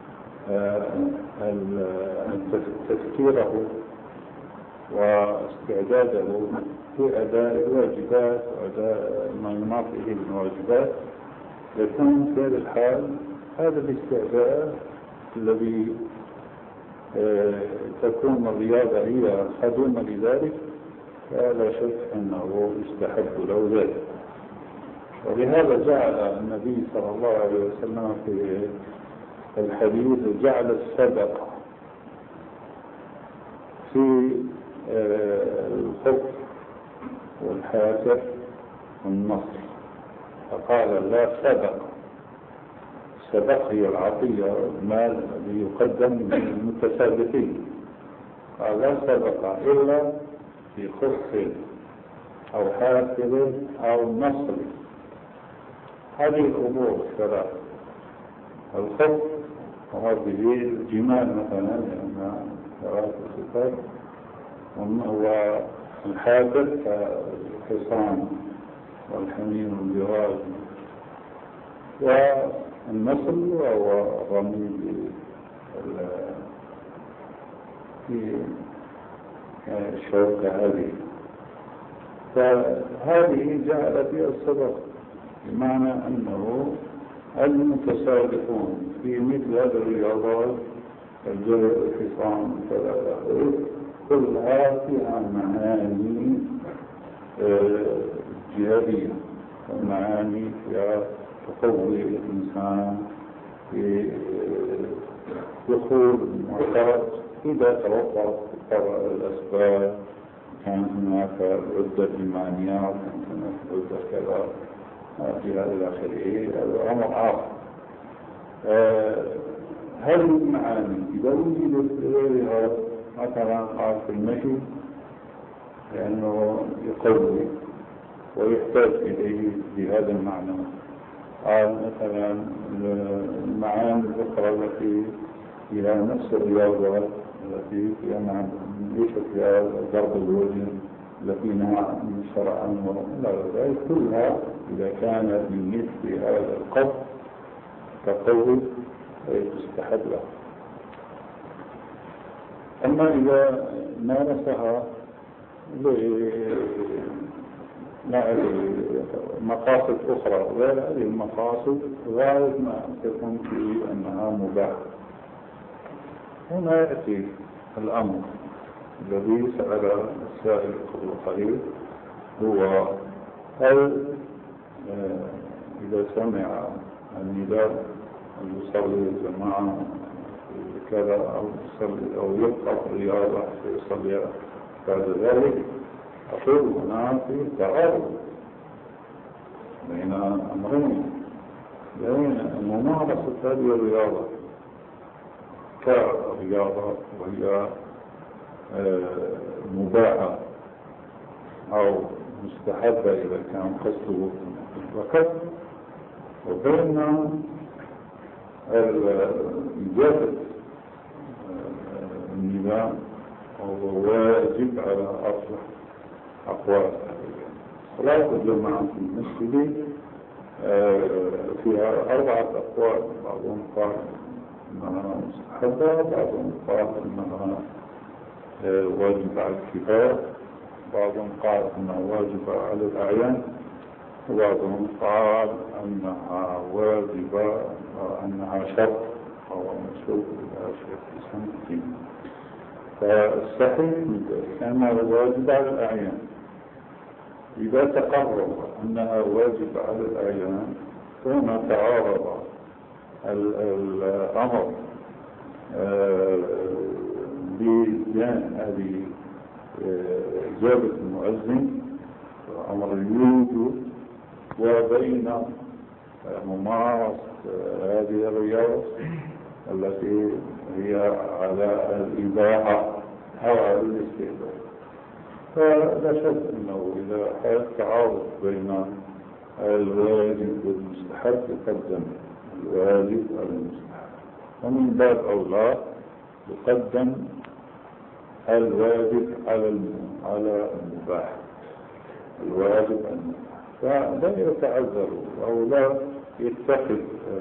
تفكيره واستعداده في أداء الواجبات وأداء ما يناط إليه من الواجبات يكون في هذا الحال. هذا الاستعداد الذي تكون الرياضة هي خدومة لذلك، فلا شك أنه يستحب له ذلك. ولهذا جعل النبي صلى الله عليه وسلم في الحديث جعل السبق في الخف والحافر والنصر، فقال لا سبق. السبق هي العطية، المال الذي يقدم للمتسابقين، قال لا سبق إلا في خف أو حافر أو نصر. هذه الأمور الثلاث، الخف وهذه الجمال مثلا لأنها ثلاث صفات، والحافر كالحصان والحمير والجراد، والنصر وهو الرمي في الشوكة هذه. فهذه جعل فيها السبق، بمعنى أنه المتسابقون في مثل هذه الرياضات الجري والحصان كلها فيها معاني جهادية ومعاني فيها تقوي الإنسان في دخول المعترض إذا توفرت الأسباب، كان هناك عدة إيمانيات، كان هناك عدة كذا في هذا الآخر، هذا أمر آخر. هل المعاني إذا وجدت غيرها مثلا قال في المشي لأنه يقوي ويحتاج إليه بهذا المعنى، قال مثلا المعاني الأخرى التي فيها نفس الرياضة التي فيها معنى ليست فيها ضرب الوجه التي نهى عن شرعا ولا ذلك، كلها إذا كان بمثل هذا القصد كقول تستحب له. أما إذا مارسها مقاصد أخرى غير هذه المقاصد غاية ما تكون في أنها مباحة، هنا يأتي الأمر الذي سأل السائل قبل قليل، هو هل إذا سمع النداء يصلي الجماعة كذا أو يصلي أو يبقى في الرياضة يصلي بعد ذلك، أقول هنا في تعارض بين أمرين، بين ممارسة هذه الرياضة كرياضة وهي مباحة أو مستحبة إذا كان قصده الوقت، وبين إجابة النظام وهو واجب على أصل أقوال صلاة الجماعة في المسجد فيها 4 أقوال، بعضهم قال إنها مستحبة، بعضهم قال إنها واجب على الكفاية، بعضهم قال إنها واجبة على الأعيان، وبعضهم قال أنها واجبة وأنها شرط أو مسلوك إلى شيخ الإسلام الدين. فالصحيح كان واجب على الأعيان، إذا تقرر أنها واجب على الأعيان فما تعارض الأمر ببيان هذه إجابة المؤذن وأمر الوجوب وبين ممارسة هذه الرياضة التي هي على الإباحة أو على الاستهبال. فلا شك أنه إذا حدث تعارض بين الواجب والمستحب يقدم الواجب على المستحب، ومن باب أولى يقدم الواجب على المباح، الواجب على المباح. فلا يتعذر أو لا يتخذ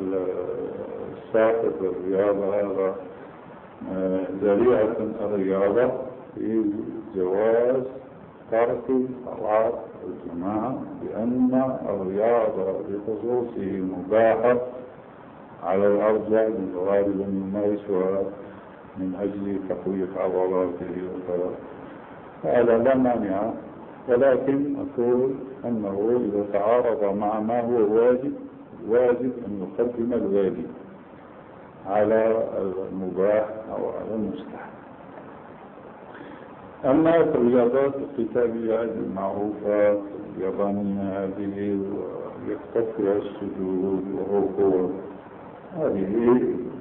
صاحب الرياضة هذا ذريعة الرياضة في جواز ترك صلاة الجماعة، لأن الرياضة بخصوصه مباحة على الأرجح من غالب يمارسها من أجل تقوية عضلاته هذا لا مانع، ولكن أقول أنه إذا تعارض مع ما هو واجب أن يقدم الواجب على المباح أو على المستحب. أما في الرياضات القتالية المعروفة اليابانية هذه يختصها السجود والركوع، هذه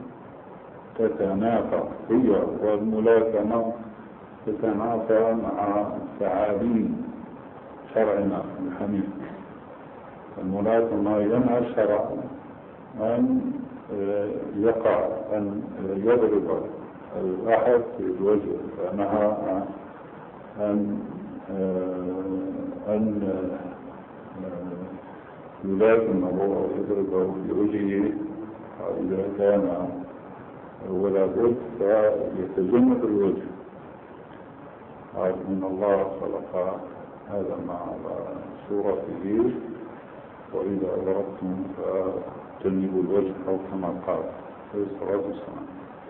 تتنافى هي والملاكمة تتنافى مع تعاليم شرعنا الحنيف. الملاكمة ينهى الشرع أن يقع أن يضرب الأحد في الوجه، فنهى أن يلاكمه أو يضربه في وجهه إذا كان ولا بد فيتجنب الوجه. قال إن الله خلق هذا مع صورته، وإذا أردتم فجنبوا الوجه أو كما قال عليه الصلاة والسلام.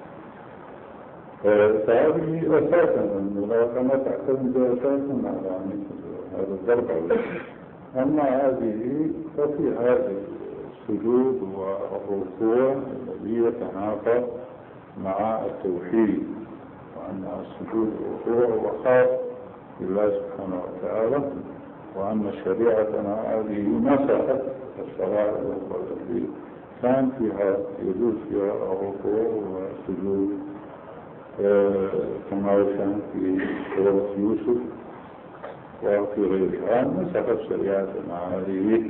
فهذه أساسا الملاكمة تعتمد أساسا على هذا الضرب على الوجه. أما هذه ففي هذا السجود والركوع الذي يتنافى مع التوحيد وأن السجود والركوع هو خاص بالله سبحانه وتعالى، وأن شريعتنا هذه مسحت الشرائع التي كان فيها يجوز فيها الركوع والسجود كما كان في سورة يوسف وفي غيرها. مسحت شريعتنا هذه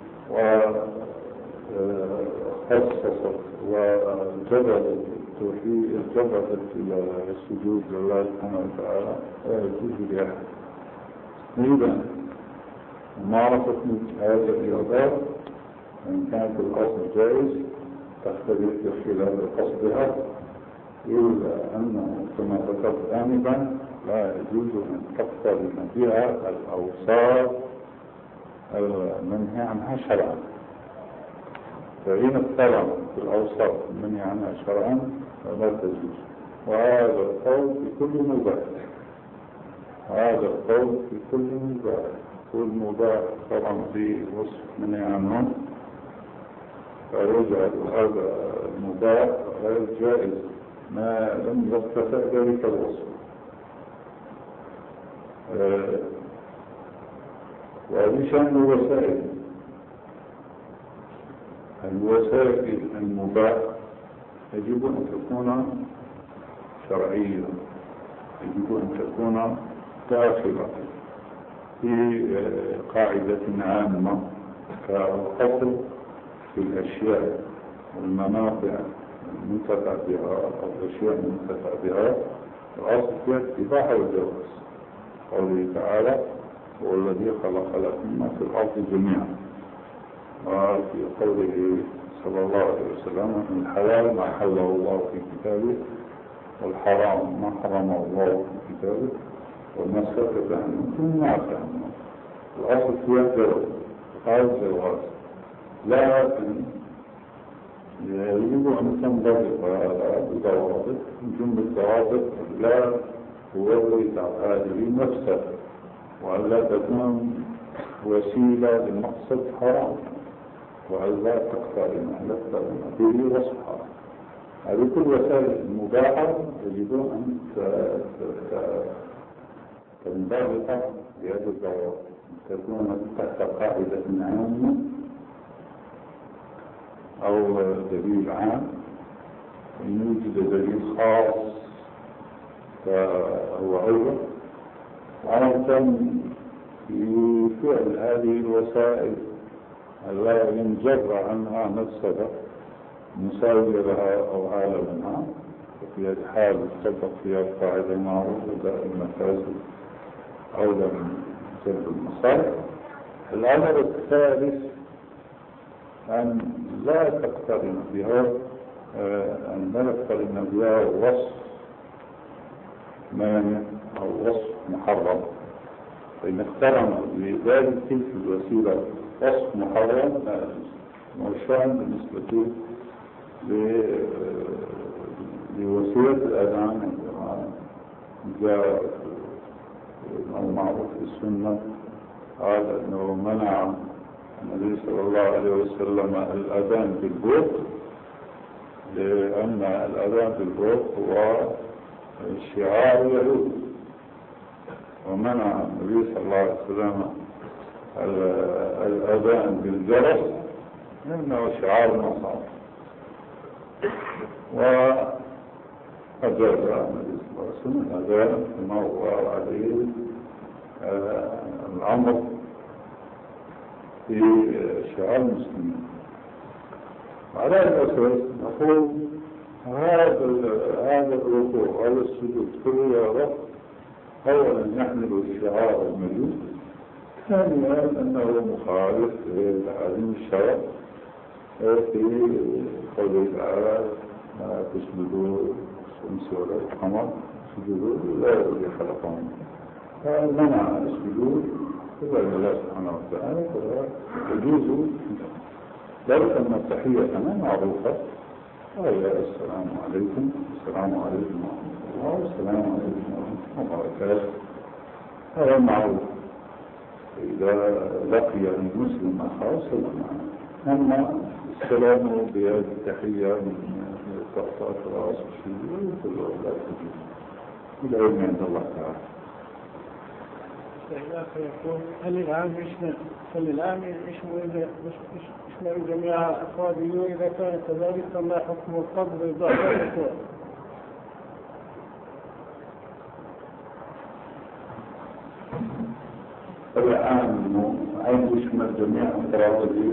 وخصصت وجبلت التوحيد، جبلت السجود لله سبحانه وتعالى يجوز لأحد. إذا معرفة هذه الرياضات إن كانت القصد جائز تختلف بخلاف قصدها، إلا أنه كما ذكرت آنفا لا يجوز أن تقترن بها الأوصاف المنهي عنها شرعا. فإن اقترن بالأوصاف المنهي عنها شرعا فلا تجوز. وهذا القول في كل مباح، هذا القول في كل مباح. كل مباح طبعا في وصف منهي عنه فيجعل هذا المباح غير جائز ما لم يرتفع ذلك الوصف. وهذه شأن الوسائل المباح يجب أن تكون شرعية، يجب أن تكون داخلة في قاعدة عامة كالقصد في الأشياء والمنافع المنتفع بها أو الأشياء المنتفع بها. الأصل فيها اتباع والجواز. قوله تعالى هو الذي خلق لكم ما في الأرض جميعا، وفي قوله صلى الله عليه وسلم الحلال ما حله الله في كتابه والحرام ما حرمه الله في كتابه وما سكت عنه ثم عفى عنه. الأصل فيها الجواز، هذا الجواز، لكن يجب أن تنضبط هذا بضوابط. من جملة الضوابط لا تورط هذه نفسها وألا تكون وسيلة لمقصد حرام وألا تقترن به وصفها. هذه كل وسائل المباحة يجب أن تنضبط بهذه الضوابط، تكون تحت قاعدة عامة أو دليل عام، إن يوجد دليل خاص فهو أول. وأيضا في فعل هذه الوسائل لا ينجر عنها مفسدة مساوية لها أو أعلى منها، وفي الحال تطبق فيها القاعدة المعروفة دائما المفاسد أولى من جلب المصالح. الأمر الثالث أن لا تقترن بها وصف مانع أو وصف محرم. فإن اقترن بذلك تلك الوسيلة وصف محرم لا يجوز. وشأن بالنسبة لوسيلة الأذان جاء المعروف في السنة قال أنه منع النبي صلى الله عليه وسلم الأذان في البيت، لأن الأذان في البيت هو شعار يهود، ومنع النبي صلى الله عليه وسلم الأذان بالجرس لأنه شعار نصارى. وأجاز النبي صلى الله عليه وسلم الأذان كما هو عليه الأمر في شعار المسلمين. على الأساس نقول هذا الركوع هذا السجود في الرياضة أولا يحمل الشعار الموجود، ثانيا أنه مخالف لتعاليم الشرع في قوله تعالى ما تسجدوا الشمس ولا القمر سجدوا لا الذي خلقهم، فمنع السجود إلا لله سبحانه وتعالى يجوز. ذلك أن التحية كمان معروفة، السلام عليكم السلام عليكم ورحمة الله والسلام عليكم ورحمة الله وبركاته، هذا معروف. إذا لقي المسلم أخاه سلم عليه. أما السلام بهذه التحية من تحت رأس الشيء كله لا تجوز. العلم عند الله تعالى. يقول هل العام يشمل جميع أفراده؟ إذا كان كذلك فما حكم القبض بعد الركوع؟ العام يشمل جميع أفراده،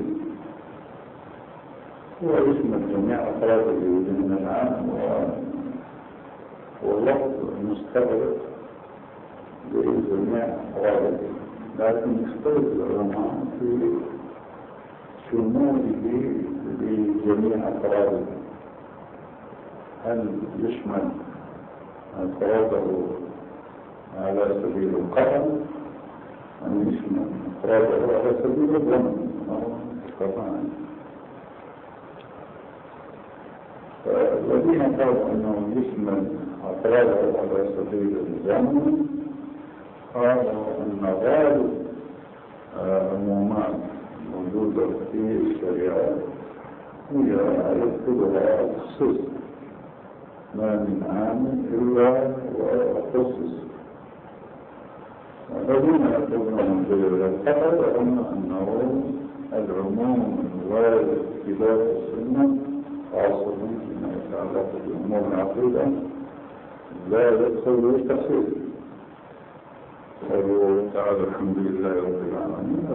ويشمل جميع أفراده من العام، واللفظ مستغرق لجميع أفراده، لكن يختلف العلماء في شموله لجميع أفراده. هل يشمل أفراده على سبيل القطع أم يشمل أفراده على سبيل الضمن أو القطع؟ الذين قالوا أنه يشمل أفراده على سبيل الضمن قالوا أن غالب عمومات موجودة في الشريعة هي يدخلها الخصوص، ما من عام إلا وخصوص. والذين يقولون بالقطع يرون أنه العموم الوارد في خلاف السنة خاصة فيما يتعلق بأمور العقيدة لا يدخل التخصيص. قالوا تعالى الحمد لله رب العالمين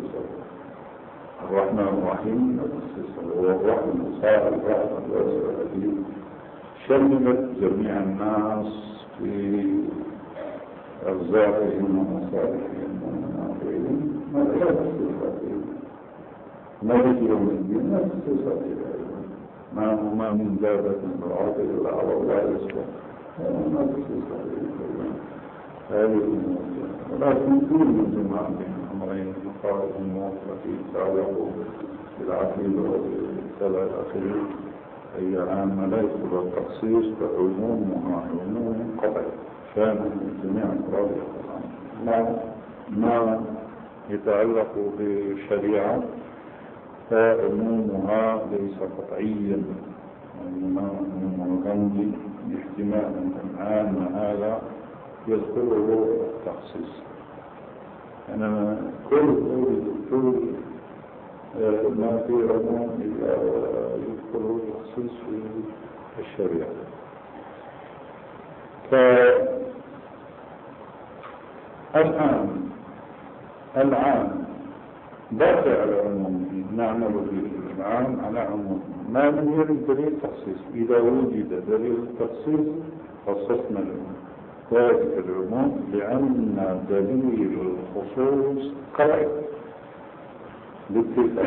الرحمن الرحيم والرحمن صار الرحمة الواسع الذي شملت جميع الناس في أرزاقهم ومصالحهم ومنافعهم لا تخصيص فيه. مالك يوم الدين لا تخصيص فيه. ما من دابة من العاطل إلا على الله رزقه ما تخصيص فيه. هذه الموضوع، ولكن كل جماعة من أمرين مقارب التي تعلق بالعقيدة وبالسلع الأخير هي عامة لا يدخل التخصيص فعمومها عموم قطعي شامل جميع أفراد القرآن. ما يتعلق بالشريعة فعمومها ليس قطعيا، وإنما عموم غمضي باحتمال أن العام هذا يذكره التخصيص. أنا كل ما في عموم يذكره التخصيص في الشريعة. العام باقي على عموم، نعمل في العام على عموم ما لم يرد دليل التخصيص. إذا وجد دليل التخصيص خصصنا العموم ذلك العموم لأن دليل الخصوص قطعي باتفاق،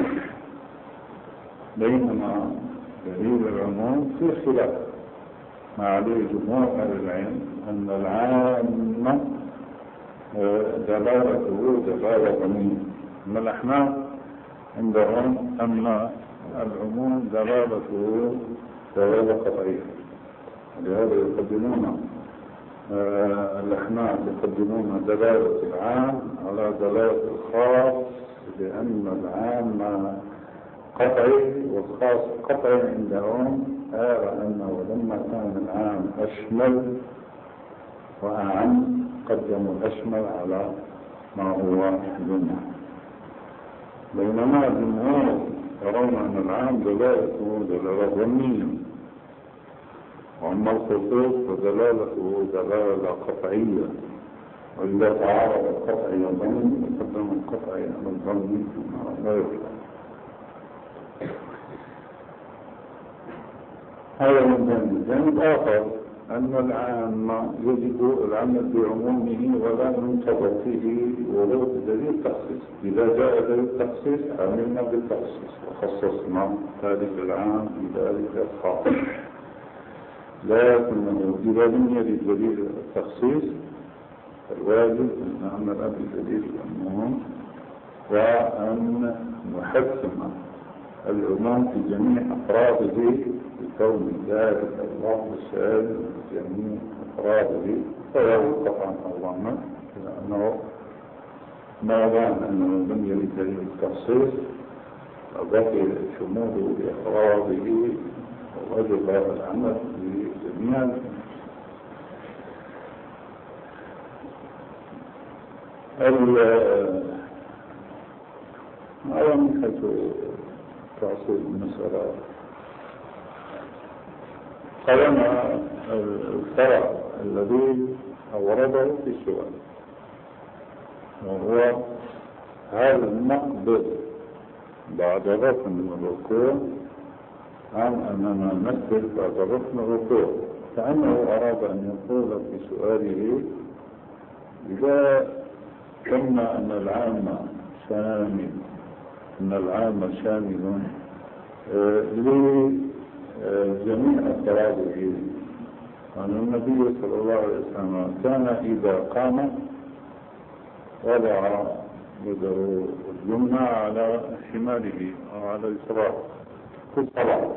بينما دليل العموم في خلاف ما عليه جمهور أهل العلم أن العام دلالته دلالة عموم. أما الأحناف عندهم أن العموم دلالته دلالة قطعية، لهذا يقدمون الأحناف يقدمون دلالة العام على دلالة الخاص، لأن العام قطعي والخاص قطعي عندهم. أنه لما كان العام أشمل وأعم قدموا الأشمل على ما هو جمع، بينما الجمهور يرون أن العام دلالته دلالة ظنية، وأما الخصوص فدلالته دلالة قطعية، وإذا تعارض القطعي والظني يقدم القطعي على الظني لا يطلق. هذا من جانب آخر أن العام يجب العمل بعمومه ولا ينتظر فيه ورود دليل التخصيص. إذا جاء دليل التخصيص عملنا بالتخصيص وخصصنا ذلك العام بذلك الخاص، لكنه إذا لم يرد دليل التخصيص الواجب أن نعمل بدليل العموم وأن نحكم العموم في جميع أفراده بكون ذلك الله الشامل جميع أفراده فهو قطعا أظن، لأنه ما دام أنه لم يرد دليل التخصيص فبقي شموله بأفراده ووجب العمل بجميع. هذا من حيث تأصيل المسألة. قلنا الفرع الذي أورده في السؤال، وهو هذا النقد بعد ركن الركوع عن أننا نسجد بعد ركن الركوع، كأنه أراد أن يقول في سؤاله إذا قلنا أن العام شامل لجميع أفراده، وأن النبي صلى الله عليه وسلم كان إذا قام وضع يده اليمنى على شماله أو على يساره في الصلاة.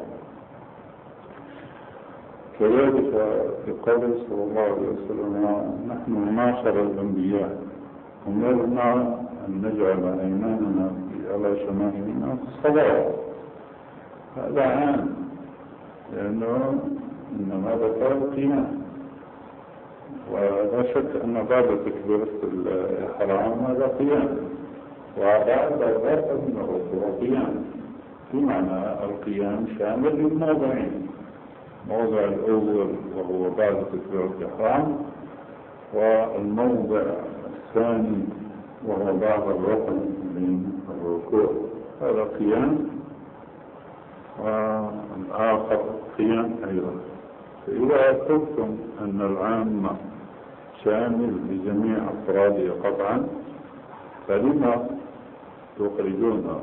كذلك في قوله صلى الله عليه وسلم نحن معشر الأنبياء أمرنا أن نجعل أيماننا على شمائلنا في الصلاة. هذا عام، لأنه إنما ذكر القيام، ولا شك أن بعد تكبيرة الإحرام هذا قيام، وبعد ذلك أنه قيام، بمعنى القيام شامل للموضعين، الموضع الأول وهو بعد تكبيرة الإحرام، والموضع الثاني وهو بعد الركن من الركوع، هذا قيام، والآخر قيام أيضا. فإذا قلتم أن العام شامل لجميع أفراده قطعا، فلما تخرجون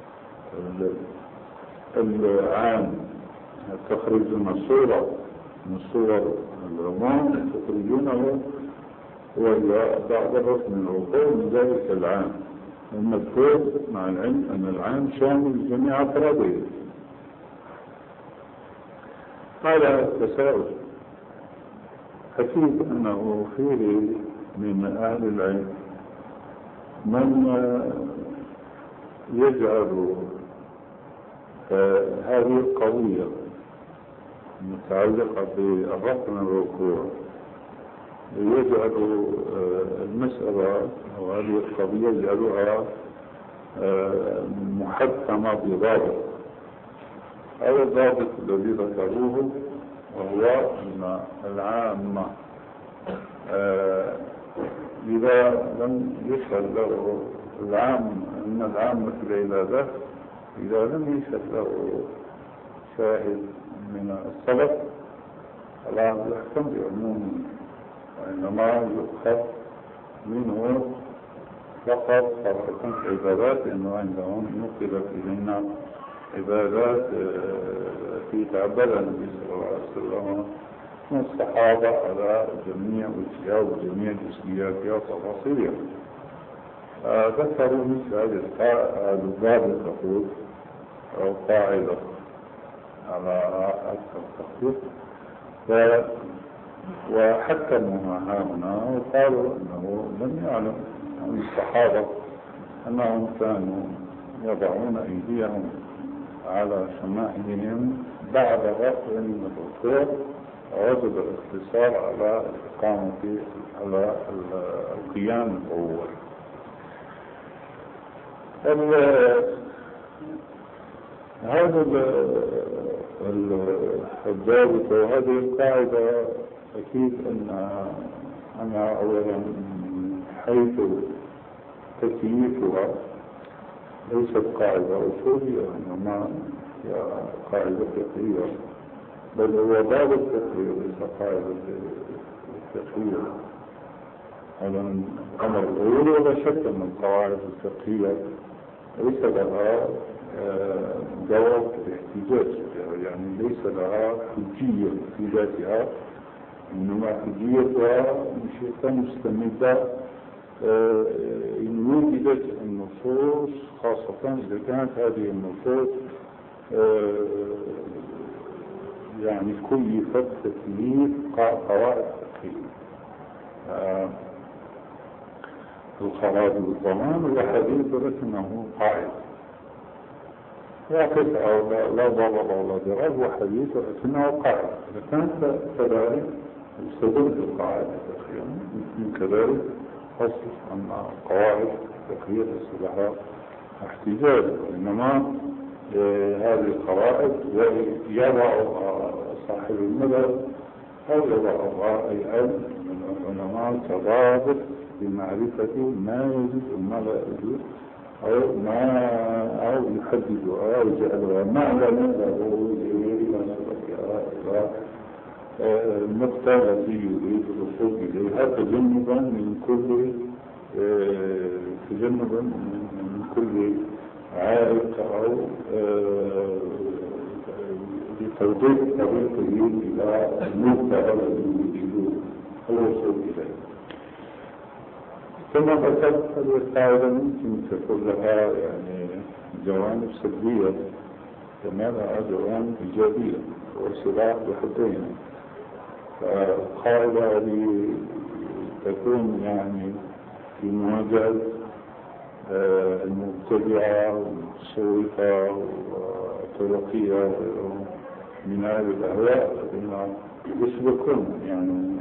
العام، تخرجون صورة من صور العموم تخرجونه وهي بعد الركن من الركوع من ذلك العام المذكور، مع العلم أن العام شامل لجميع أفراده. هذا التساؤل أكيد أنه فيه من أهل العلم من يجعل هذه القضية المتعلقة بالركن من الركوع، يجعل المسألة أو هذه القضية يجعلها محكمة بضابط. هذا الضابط الذي ذكروه وهو أن العام إذا لم يشهد له أن العام مثل العبادة إذا لم يشهد له شاهد من السلف فلا يحكم بعمومه، وإنما يؤخذ منه فقط فرقة العبادات، لأنه عندهم نقلت إلينا عبادات في تعبد النبي صلى الله عليه وسلم من الصحابة على جميع وجهها وجميع جزئياتها وتفاصيلها. ذكروا مثل هذا الضابط تقول أو قاعدة على أكثر التخطيط، وحكموا هنا وقالوا أنه لم يعلم عن الصحابة أنهم كانوا يضعون أيديهم على شمائلهم بعد رفع من الركوع، ووجب الاقتصار على الإقامة على القيام الأول. هذا الضابط وهذه القاعدة أكيد أنا أولا من حيث تكييفها ليست قاعدة أصولية، إنما هي قاعدة فقهية، بل هو باب الفقه وليس قاعدة فقهية. هذا الأمر الأول، ولا شك أن القواعد الفقهية ليس لها جواب الاحتجاج، يعني ليس لها حجية في ذاتها، إنما حجيتها مشيئة مستمدة إن وجدت النصوص، خاصة إذا كانت هذه النصوص يعني كيفت تكليف قواعد فقهية. الخراج بالضمان والحديث لكنه قاعدة لا قطع لا ضرر ولا ضرر، وحديث لكنه قاعدة. إذا كانت كذلك يستدل بالقاعدة الفقهية، من كذلك فصل، أما قواعد تقرير لها احتجاج، إنما هذه القواعد يضعها صاحب المذهب أو يضعها أي علم من العلماء كضابط بمعرفة ما يجوز وما لا يجوز، أو يحددها أو يجعلها معلما له إلى النقطة التي يريد الوصول إليها تجنبا من كل عائق أو بتوضيح طريقه إلى النقطة التي يريد الوصول إليها. ثم ذكرت هذه القاعدة ممكن تكون لها يعني جوانب سلبية كما لها جوانب إيجابية وسلاح بحدين. فالقاعدة هذه تكون يعني في مواجهة المبتدعة والمتصوفة والطرقية من هذه الأهواء الذين يسلكون يعني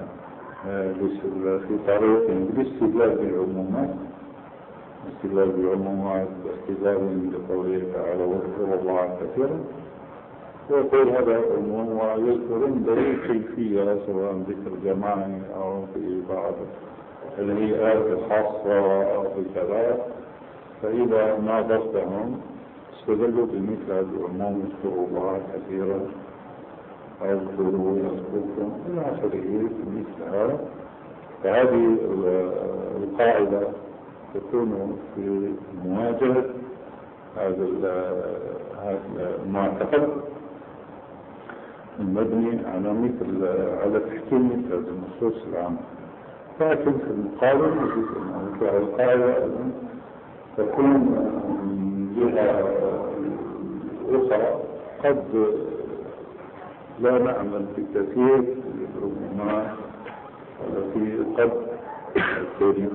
في طريق بالاستدلال بالعمومات واستدلال بقوله تعالى واذكروا الله كثيرا، ويقول هذا العموم ويذكرون دليل كيفية سواء ذكر جماعي أو في بعض الهيئات الخاصة أو في كذا، فإذا ناظرتهم استدلوا بمثل هذا العموم اذكروا الله كثيرا أذكروا يذكركم إلى آخره مثل هذا. فهذه القاعدة تكون في مواجهة هذا المعتقد المبني على تحكيم مثل هذه النصوص العامة. لكن في المقابل نجد أن القاعدة تكون من جهة أخرى قد لا نعمل في كثير من التي قد ترد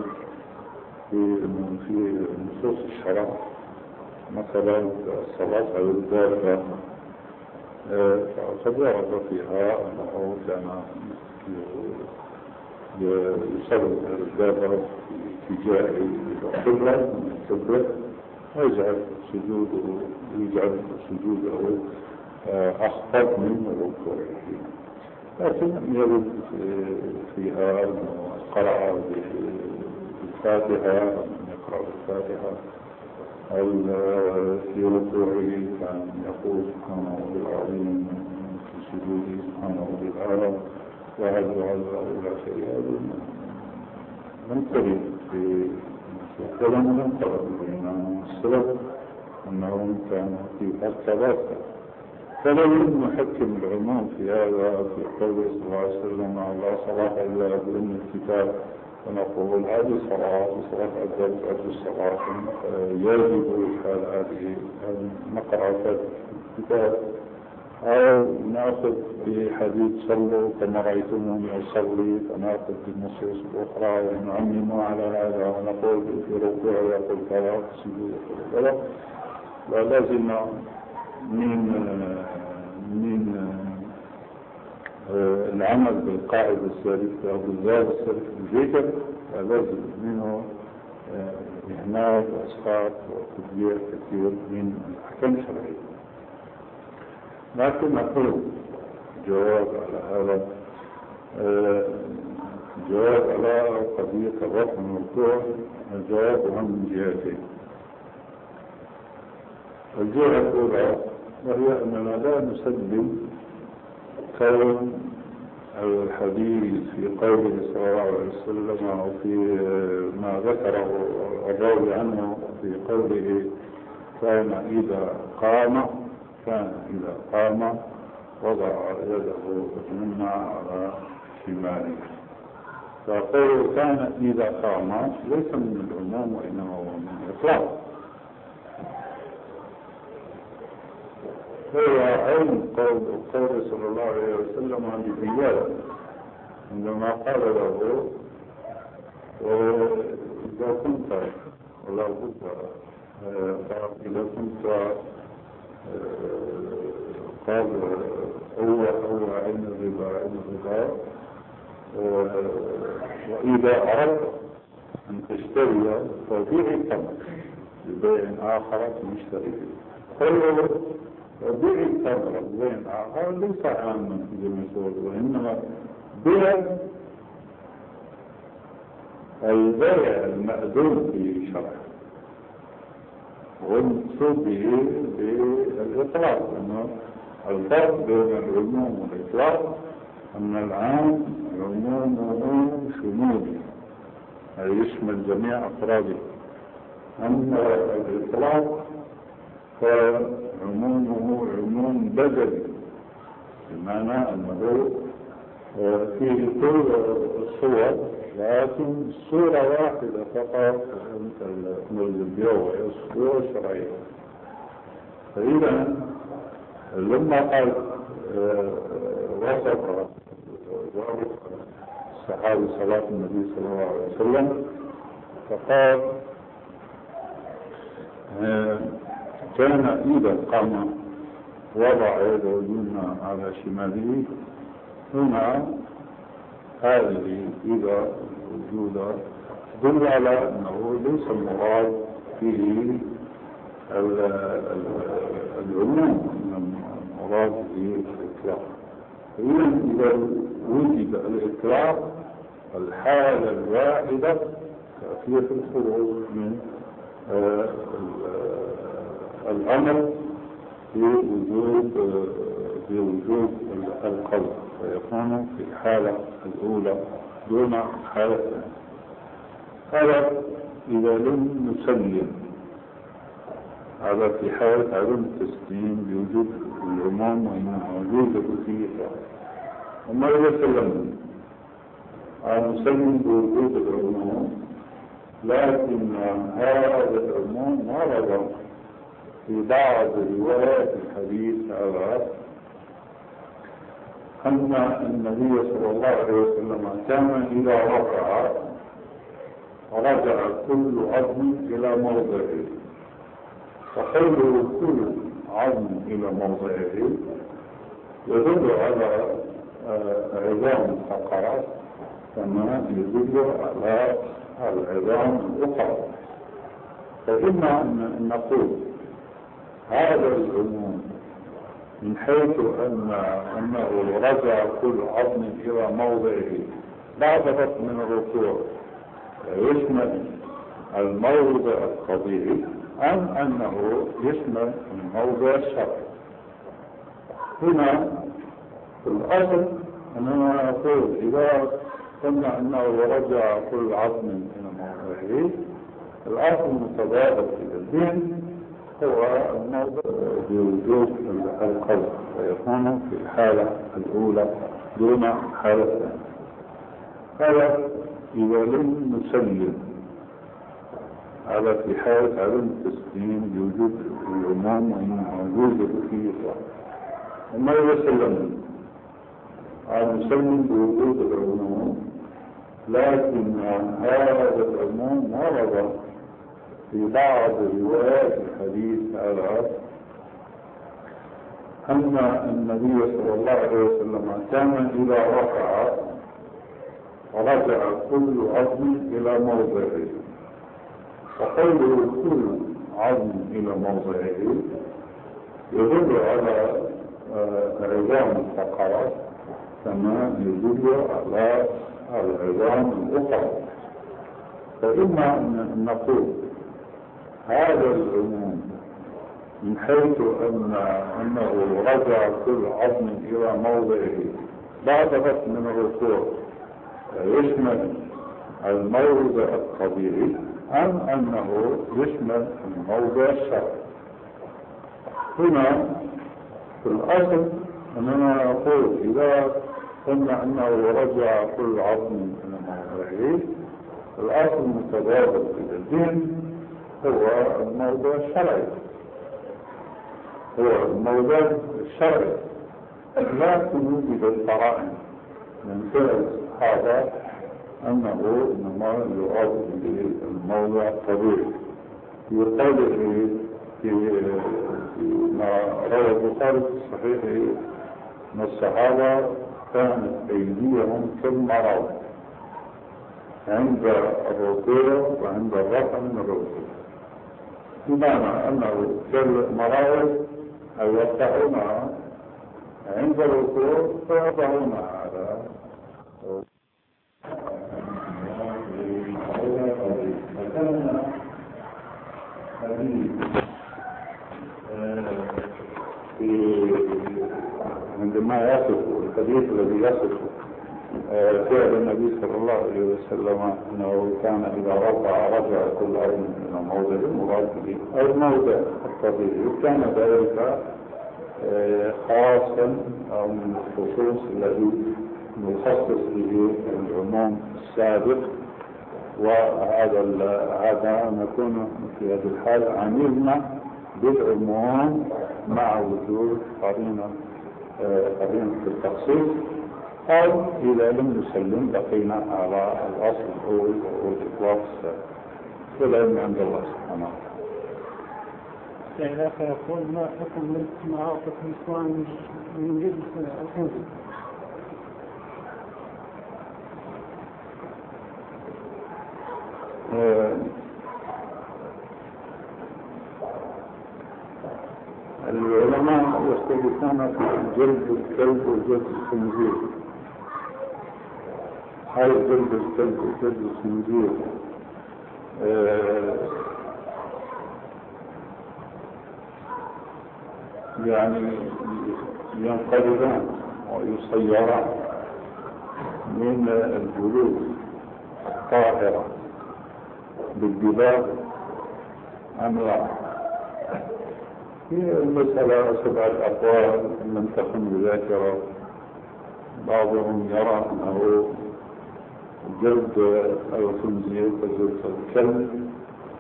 في نصوص الشرع، مثلا الصلاة على الدابة قد ورد فيها أنه كان يصلي على الدابة في اتجاه القبلة من ويجعل سجوده أخفض من ركوعه، لكن لم يرد فيها قرأ بالفاتحة يقرأ بالفاتحة أو في ركوعه كان يقول سبحان ربي العظيم، في سجوده سبحان ربي الأعلى، وهذا إلى آخره. لم ترد في الكلام، لم ترد بين السلف أنهم كانوا في الصلاة. فلا يمكن نحكم العموم في هذا في قوله صلى الله عليه وسلم لا صلاة إلا بأم الكتاب، ونقول هذه صلاة أدت الصلاة يجب حال هذه نقرأ الكتاب، أو نأخذ بحديث صلوا كما رأيتموني أصلي، فنأخذ بالنصوص الأخرى ونعمم على هذا ونقول في ركوع يقول كذا في سجود يقول كذا. ولازم من العمل بالقاعدة السالفة أو بالذات السالفة الذكر لازم منه إهمال وإسقاط وتضييع كثير من الأحكام الشرعية. لكن أقول جواب على هذا جواب على قضية الرفع من الركوع، الجواب من جهتين. الجهة الأولى وهي أننا لا نسلم كون الحديث في قوله صلى الله عليه وسلم أو في ما ذكره الراوي عنه في قوله كان إذا قام وضع يده اليمنى على شماله. فقوله كان إذا قام ليس من العموم وإنما هو من الإطلاق. هو عين قول صلى الله عليه وسلم عن الرجال عندما قال له إذا كنت ولا بد إذا كنت قال هو عين الربا وإذا أردت أن تشتري وبيع التمر ببيع آخر تشتري فيه. بيع التمر ببيع آخر ليس عاما زي ما يقول، وإنما بيع البيع المأذون في شرع، والمقصود به بالإطلاق، أنه الفرق بين العموم والإطلاق أن العام عمومه شمولي أي يشمل جميع أفراده، أما الإطلاق فعمومه عموم بدني، بمعنى أنه فيه كل الصور، لكن صورة واحدة فقط البيوع وهي الصورة الشرعية. فإذا لما قال وصف الصحابي صلاة النبي صلى الله عليه وسلم فقال كان إذا قام وضع يده اليمنى على شماله. هنا هذه إذا وجود دل على أنه ليس المراد فيه العموم، المراد فيه الإطلاق. إذا وجد الإطلاق الحالة الواحدة كافية الخروج من الأمر في وجود القلب، فيكون في الحالة الأولى دون حالة ثانية. هذا إذا لم نسلم، هذا في حالة عدم التسليم بوجود العموم وإنه موجودة فيه إطلاق. وما إذا سلمنا نسلم بوجود العموم، لكن هذا العموم ورد في بعض روايات الحديث هذا أن النبي صلى الله عليه وسلم كان إذا رجع كل عظم إلى موضعه. وقوله كل عظم إلى موضعه يدل على عظام الفقرات كما يدل على العظام الأخرى. فإما أن نقول هذا العموم من حيث أنه رجع كل عظم إلى موضعه بعد فترة من الركوع يشمل الموضع الطبيعي، أم أنه يشمل الموضع الشرعي. هنا في الأصل أننا نقول إذا قلنا أنه رجع كل عظم إلى موضعه، الأصل المتبادل إلى الذهن هو الموضع بوجود القلب، ويكون في الحالة الأولى دون حالة ثانية. هذا إذا لم نسلم، هذا في حالة عدم التسليم بوجود العموم وإنه موجودة فيه إطلاق. وما إذا سلمنا نسلم بوجود العموم، لكن هذا العموم ورد في بعض روايات الحديث هذا أن النبي صلى الله عليه وسلم كان إذا رجع كل عظم إلى موضعه. وقوله كل عظم إلى موضعه يدل على عظام الفقرات كما يدل على العظام الأخرى. فإما أن نقول هذا العموم من حيث أنه رجع كل عظم إلى موضعه بعد فترة من الركوع يشمل الموضع الطبيعي، أم أنه يشمل الموضع الشرعي. هنا في الأصل أننا نقول إذا قلنا أنه رجع كل عظم إلى موضعه، الأصل المتبادل إلى الذهن هو الموضع الشرعي، لكن وجد القرائن من فعل الصحابة أنه إنما يراد به الموضع الطبيعي. يقال ما روى البخاري في صحيحه أن الصحابة كانت أيديهم كالمرض، عند الركوع وعند الرفع من الركوع، بمعنى أنه في المراوح أو يفتحونها عند الركوع فيضعونها على عندما يصف الحديث الذي يصف فعل النبي صلى الله عليه وسلم أنه كان إذا رجع كل أرض من موضع مراد به أو موضع الطبيعي، وكان ذلك خاصا أو من الخصوص الذي مخصص به العموم السابق. وهذا نكون في هذه الحالة عملنا بالعموم مع وجود قرينة في التخصيص، أو إذا لم نسلم بقينا على الأصل الأول وهو الإطلاق السابق. والعلم عند الله سبحانه وتعالى. يعني فيقول ما حكم معاطف الإسلام من جنس الحوث؟ العلماء يختلفون في جلد الكلب وجلد الخنزير. هل جلد الكلب وجلد الخنزير يعني ينقلبان ويصيران من الجلود الطاهرة بالدباغ أم لا؟ هي المسألة 7 أقوال لم تكن بذاكرة. بعضهم يرى أنه جلد الخنزير كجلد الكلب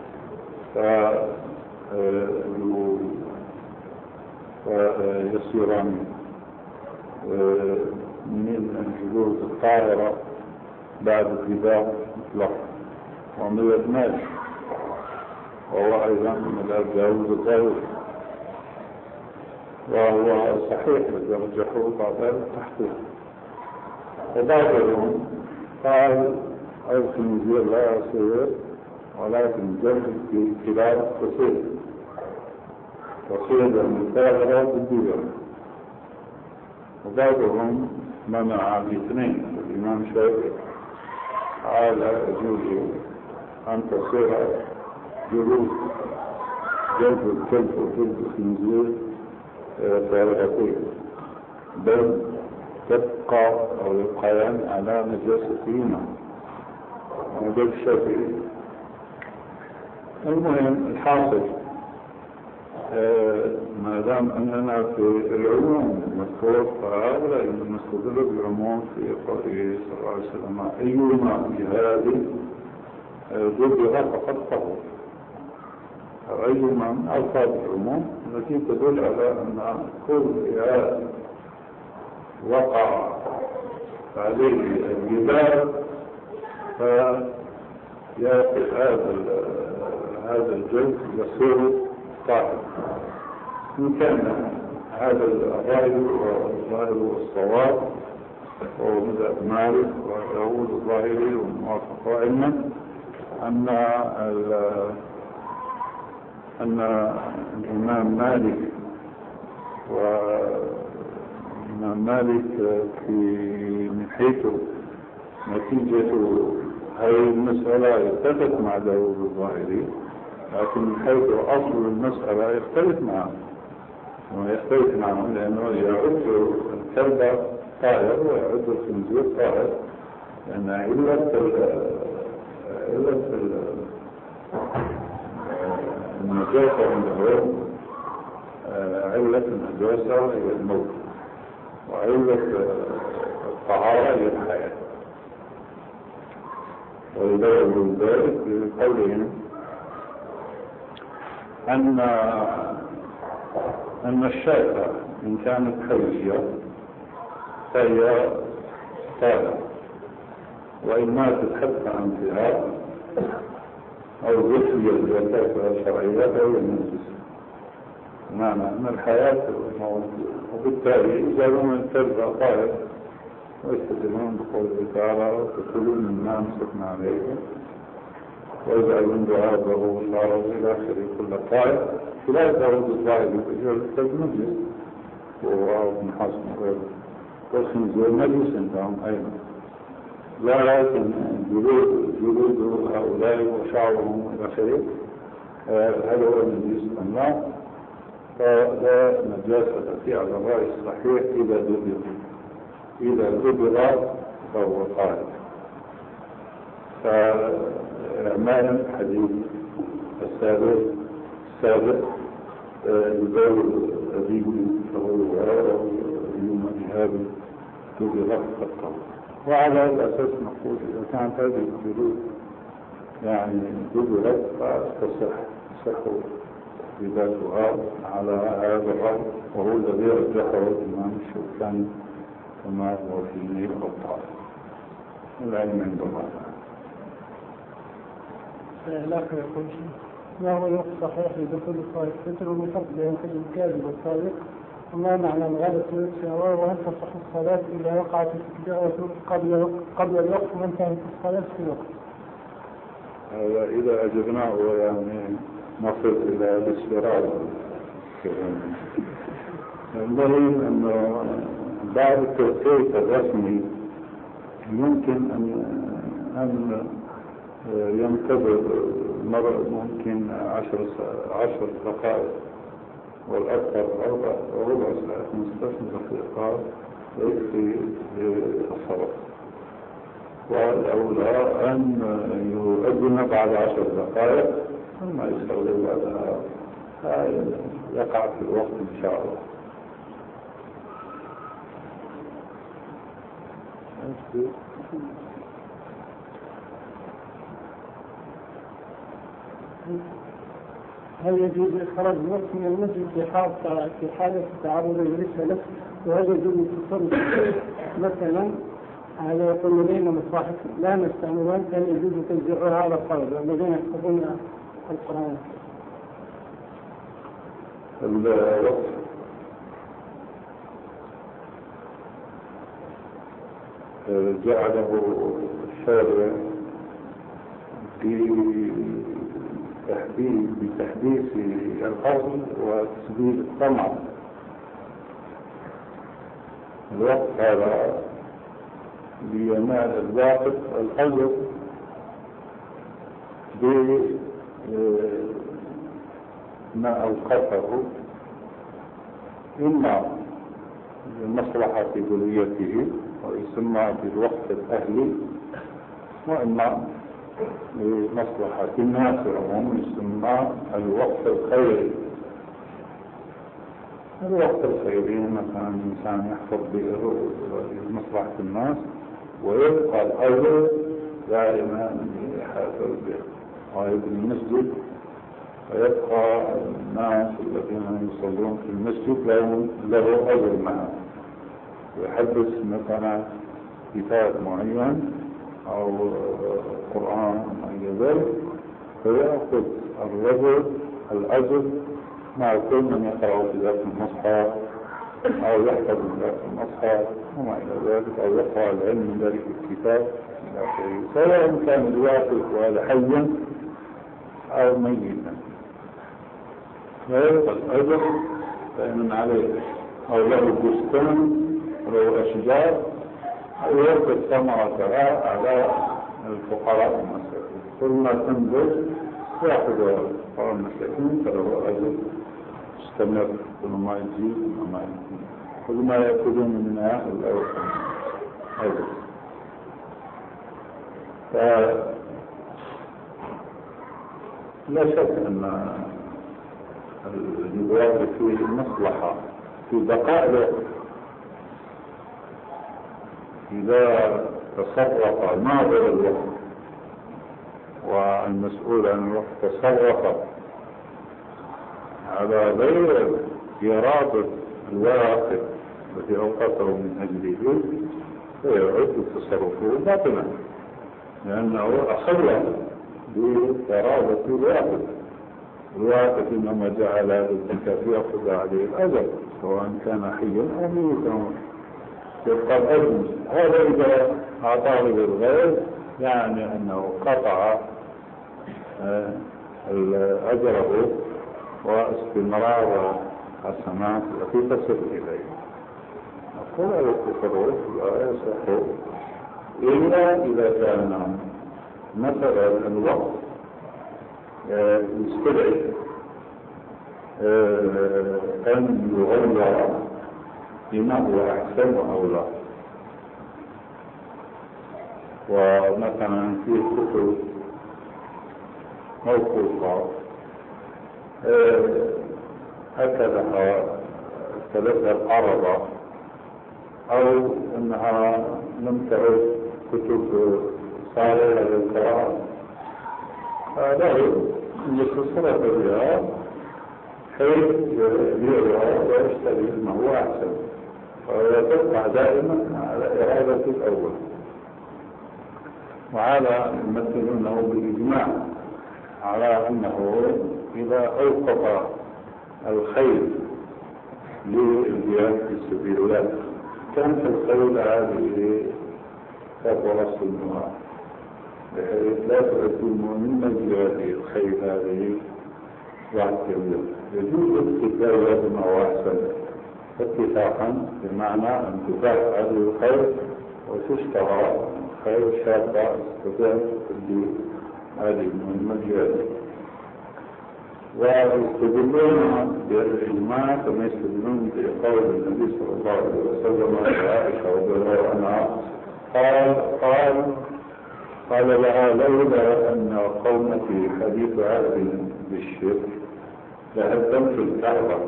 فيصيران من الجلود الطاهرة بعد الدباغ مطلقا، ومن الماشي وهو أيضا من الجلود الطاهرة، وهو صحيح يرجحه بعض التحقيق. وبعضهم قال الخنزير لا يصير ولكن جلد الكلاب تصير المثاغرة بالدباغ. وبعضهم منع الاثنين. الإمام الشافعي قال يجوز أن تصير جلد الكلب وجلد الخنزير طاهرتين، بل تبقى أو يبقيان على نجاستهما. وده الشافعي. المهم الحاصل ما دام أننا في العموم المذكور، فهؤلاء نستدل بالعموم في قوله صلى الله عليه وسلم أيما جهاد ضبط فقد طهر، أو أيما من ألفاظ العموم التي تدل على أن كل جهاد وقع عليه الجبال فيأخذ هذا الجلد يصير طاهر. إن كان هذا الرأي والظاهر الصواب وهو مذهب مالك وداود الظاهري والموافق علما أن الإمام مالك من حيث نتيجة هذه المسألة يتفق مع داود الظاهري، لكن من حيث أصل المسألة يختلف معه، لأنه يعد الكلب طاهر ويعد الخنزير طاهر، لأن علة النجاسة عندهم علة النجاسة هي الموت، وعلة الطهارة هي الحياة. ويدل ذلك بقولهم أن الشاة إن كانت حية فهي طاهرة، وإن ماتت حتى انتهاء أو ذكية الزكاة الشرعية فهي النجسة، بمعنى أن الحياة والموت. وبالتالي إذا لم الكلب طاهر ويستدلون بقوله تعالى وكلوا مما أمسكنا عليكم وإذا من دعابه العرض إلى آخره كل الطائف لا يتعود الطائف يجب المجلس وابن حسن وغيره والخنزير مجلس عندهم أيضا لكن جلود هؤلاء وشعرهم إلى آخره هذا هو المجلس الأملاك فلا نجاسة في على الرأي الصحيح إذا دبر فهو طاهر. فإعمال الحديث السابق يباوي أبيه فهو يوم إهاب دبر فقط. وعلى الأساس نقول إذا كانت هذه الجلود يعني دبرت فتصح بذاتها على هذا الرأي وهو الذي رجحه الإمام الشوكاني كما هو في الطائف العلم عند الله. الآخر يقول ما هو الوقت صحيح لدخول الطائف فتر ومفرق بين الكاذب والصادق وما معنى الغلط والشهوة وهل تصح الصلاة إذا وقعت التكبيرة قبل الوقت وانتهت الصلاة في الوقت؟ إذا أجبناه يعني نصل إلى الاستراحة. المهم أنه بعد التوقيت الرسمي يمكن أن ينتظر ممكن 10 دقائق والأكثر ربع ساعة 15 دقيقة يكفي للصلاة. والأولى أن يؤذن بعد 10 دقائق ثم يصلي بعدها يقع في الوقت إن شاء الله. هل يجوز إخراج الوقت من المسجد في حالة تعرض ليس له وهل يجوز التصرف مثلا هذا يقول لدينا مصاحف لا نستعملها كان يجوز تنزيعها على الطلبة الذين يحفظون القرآن؟ الوقت جعله الشارع بتحديث الأصل وتسديد الطمع. الوقت هذا لينال الواقف الأجر بما أوقفه إما للمصلحة في ذريته ويسمى بالوقت الأهلي وإما لمصلحة الناس عموما يسمى الوقت الخيري. الوقت الخيري مثلا الإنسان يحفظ به لمصلحة الناس ويبقى الأجر دائما يحافظ به ويبني المسجد ويبقى الناس الذين يصلون في المسجد له أجر معه ويحدث مثلا كتاب معين أو قرآن أو ذلك فيأخذ الرجل الأجر مع كل من يقرأ في ذات المصحف أو يحفظ من ذات المصحف وما إلى ذلك أو يقرأ العلم من ذلك الكتاب إلى آخره سواء كان الواقف وهذا حيا أو ميتا فيبقى الأجر فإن عليه أو له بستان له أشجار أو يلقي ثمرة على الفقراء والمساكين كل ما تنبت يأخذ الفقراء والمساكين فله أجر مستمر كل ما يزيد كل ما يأخذون منها الأوسط أجر. لا شك أن الجواب فيه مصلحة في بقاء الوقت. إذا تصرف ناظر الوقت والمسؤول عن الوقت تصرف على غير إرادة الواقف الذي أوقفه من أجله فيعد تصرفه باطلا لأنه أخذ بإرادة الواقف إنما جعل هذا الزكاة يأخذ عليه الأجر سواء كان حيا أو ميتا يبقى الأجل. هذا إذا أعطاه للغير يعني أنه قطع أجره واستمرار حسنات التي تصل إليه. نقول هذا التصرف لا يصح إلا إذا كان مثلا الوقت يستدعي أن يغير بما هو أحسن وأولى. ومثلا في كتب موقوفة هكذا ثلاثة العربة أو أنها لم تعد كتب صالحة للقراءة، له يتصرف بها حيث يبيعها ويشتري ما هو أحسن، ويتبقى دائما على إرادة الأول. وهذا يمثلونه بالإجماع على أنه إذا أوقف الخير للجهاد في سبيل الله كانت الخيل هذه كفر السنوات، بحيث لا تكون من الجهاد الخيل هذه واحدة. يجوز الكتابة بما هو أحسن اتفاقا، بمعنى أن تباع هذه الخيل وتشترى خيل شابة تستطيع هذه المهمة الجهادية. ويستدلون بالإجماع كما يستدلون بقول النبي صلى الله عليه وسلم لعائشة رضي الله عنها قال لها لولا أن قومتي حديث عهد بالشرك لهدمت الكعبة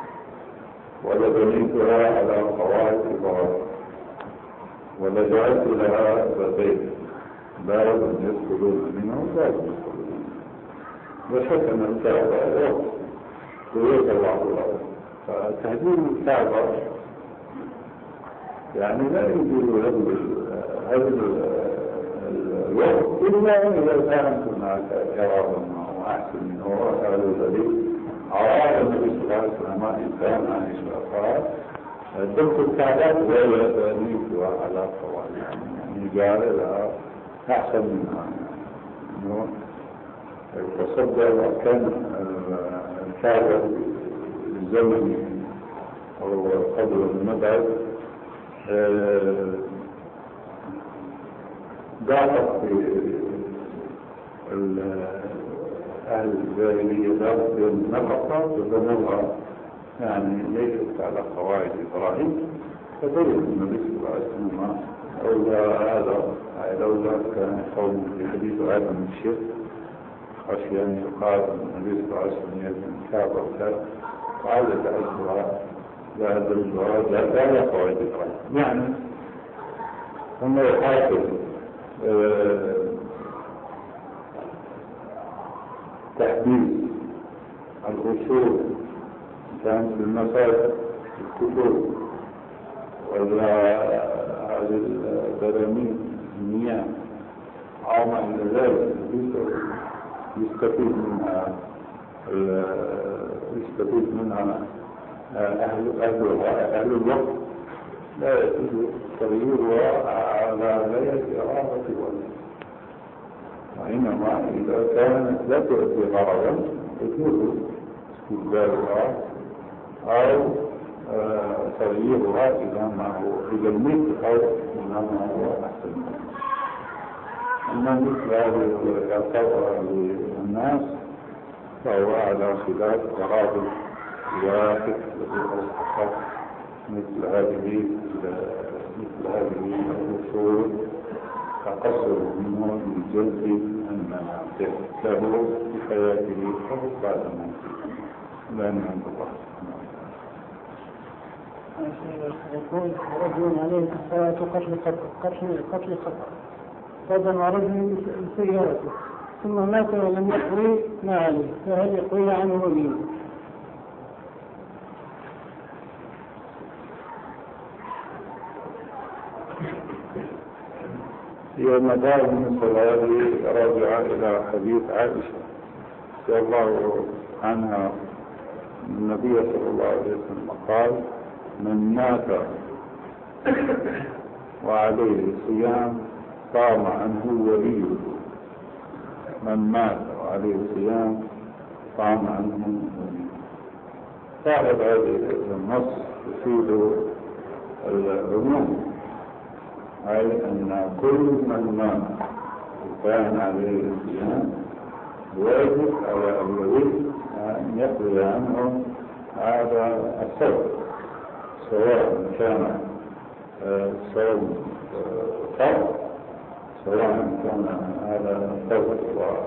ولبنيتها على قواعد إبراهيم ولجعلت لها بابين باب يدخلون منه وباب يدخلون. وشكنا الكعبة ويوت الله الأرض. فتهديم الكعبة يعني لا يجوز هذا الوقت إلا إذا كانت هناك إرادة أحسن منه. وهذا الذي أراد النبي صلى الله عليه وسلم إنسان عن إشرافات دمت الكعبات ولا بنيتها على قواعد، يعني جعلها أحسن منها. تصدر كان الكعبة الزمني أو قبل المبعث ضاقت أهل الجاهلية ضاقت بالنفقة وبنوها يعني ليست على قواعد إبراهيم. فبين النبي صلى الله عليه وسلم لولا كان قوم في حديث آدم الشرك خشي أن يقال النبي صلى الله عليه وسلم يبني الكعبة وكذا وعادت أسرها لا زوجها لا قواعد إبراهيم. يعني ثم يحافظ تحديد الأصول كان في المساجد الكتب ولا هذه البراميل المياه أو ما إلى ذلك يستفيد منها أهل الوقت لا يجوز تغييرها على غير إرادة الوالد. وإنما إذا كانت لا تؤدي غرضا يجوز استبدالها أو تغييرها إلى المثل أو إلى ما هو أحسن. أما مثل هذه الإعطاء للناس فهو على خلاف غرض واحد مثل هذه الأصول تقصر منه لجلب المنافع له في حياته بعد موته لا من عند الله. يقول رجل عليه الصلاة قتل خطأ صدم رجل بسيارته ثم مات ولم يقضي ما عليه، فهل يقضي عنه وليه؟ هي مدار المثل هذه راجعة إلى حديث عائشة رضي الله عنها النبي صلى الله عليه وسلم قال من مات وعليه صيام صام عنه وليه، من مات وعليه صيام صام عنه وليه. صاحب هذه النص يفيد العموم، أي أن كل من مات وكان عليه صيام واجب على الولي أن يقضي عنه هذا الصوم، سواء كان صوم فرض، سواء كان هذا فرض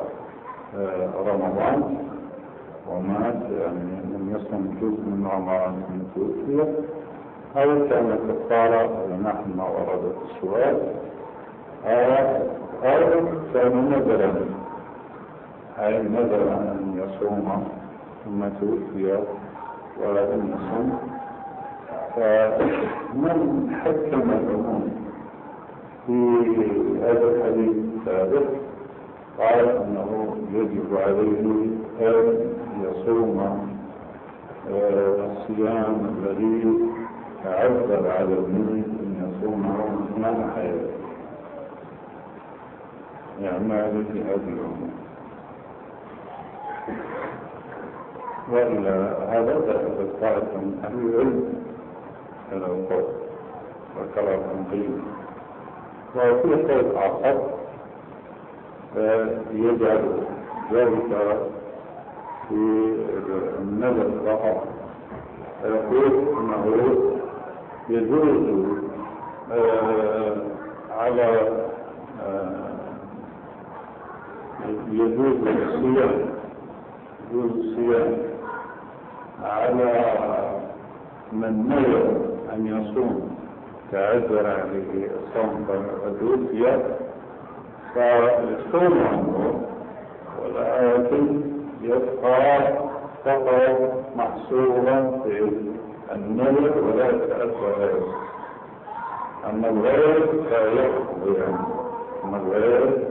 ورمضان ومات يعني لم يصم جزء من رمضان من توفي، أو كان كفارة على نحو ما ورد في السؤال، أو كان نذرا، أي نذر أن يصوم ثم توفي ولم يصم. فمن حكم العموم في هذا الحديث السابق قال أنه يجب عليه أن يصوم الصيام الذي تعذر على الميت أن يصومه أثناء حياته، يعمل في هذه الأمور. وإلا هذا ذهب طائفة من أهل العلم إلى القول وكرر تنقيب، وفي قول آخر يجعل ذلك في النذر فقط، يقول أنه يجوز على يجوز الصيام على من نذر أن يصوم تعذر عليه الصوم فتوفي فيصوم عنه، ولكن يبقى فقط محصورا في النذر ولا يتأثر غيره. أما الغير فيقضي عنه، أما الغير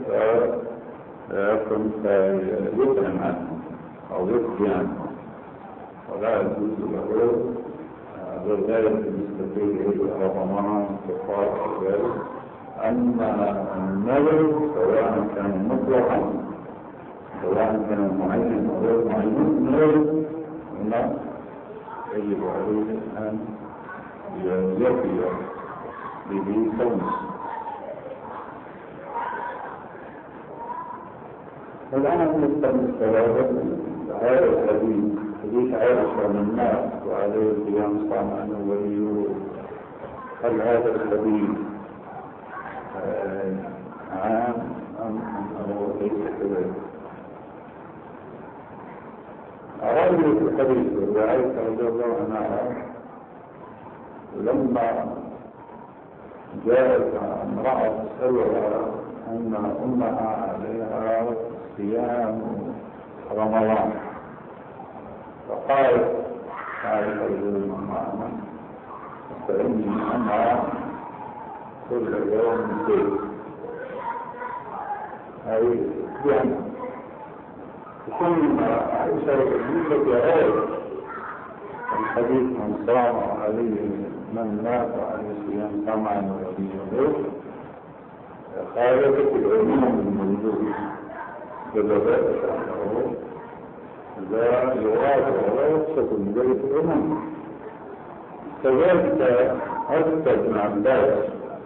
فيطعم عنه أو يقضي عنه، ولا يجوز له بالغير بالنسبة إلى رمضان كفارة ذلك. أما النذر سواء كان مطلقا سواء كان معين أو غير معين، نذر هنا يجب عليه أن يفي به صومه. الآن نستمر ثلاثة هذا الحديث، حديث عائشة من مات وعليه صيام صام عنه وليه، هل هذا الحديث عام أم أنه ليس كذلك؟ أراد في الحديث وعائشة رضي الله عنها لما جاءت امرأة تسألها أن أمها عليها صيام رمضان، فقالت عائشة رضي الله عنها فإني أنا كل يوم شيء، أي يعني ثم عائشة رضي الله عنها الحديث من صام عليه من مات عليه صيام صام عنه وليه خالفت العموم الموجود بذلك أنه لا يراد ولا يقصد من ذلك العموم. كذلك أكد ابن عباس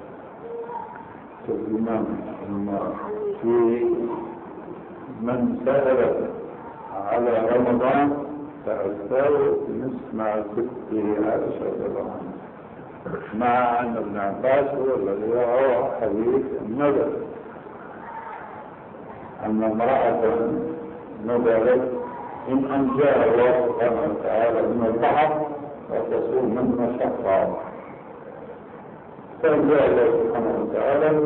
الإمام في من سأل على رمضان فأستاذ نسمع ست عائشة رضي الله عنها، مع أن ابن عباس هو الذي روى حديث النذر أن امرأة نذرت إن جاء الله سبحانه وتعالى من البحر وتصوم من مشقة، فإن جاء الله سبحانه وتعالى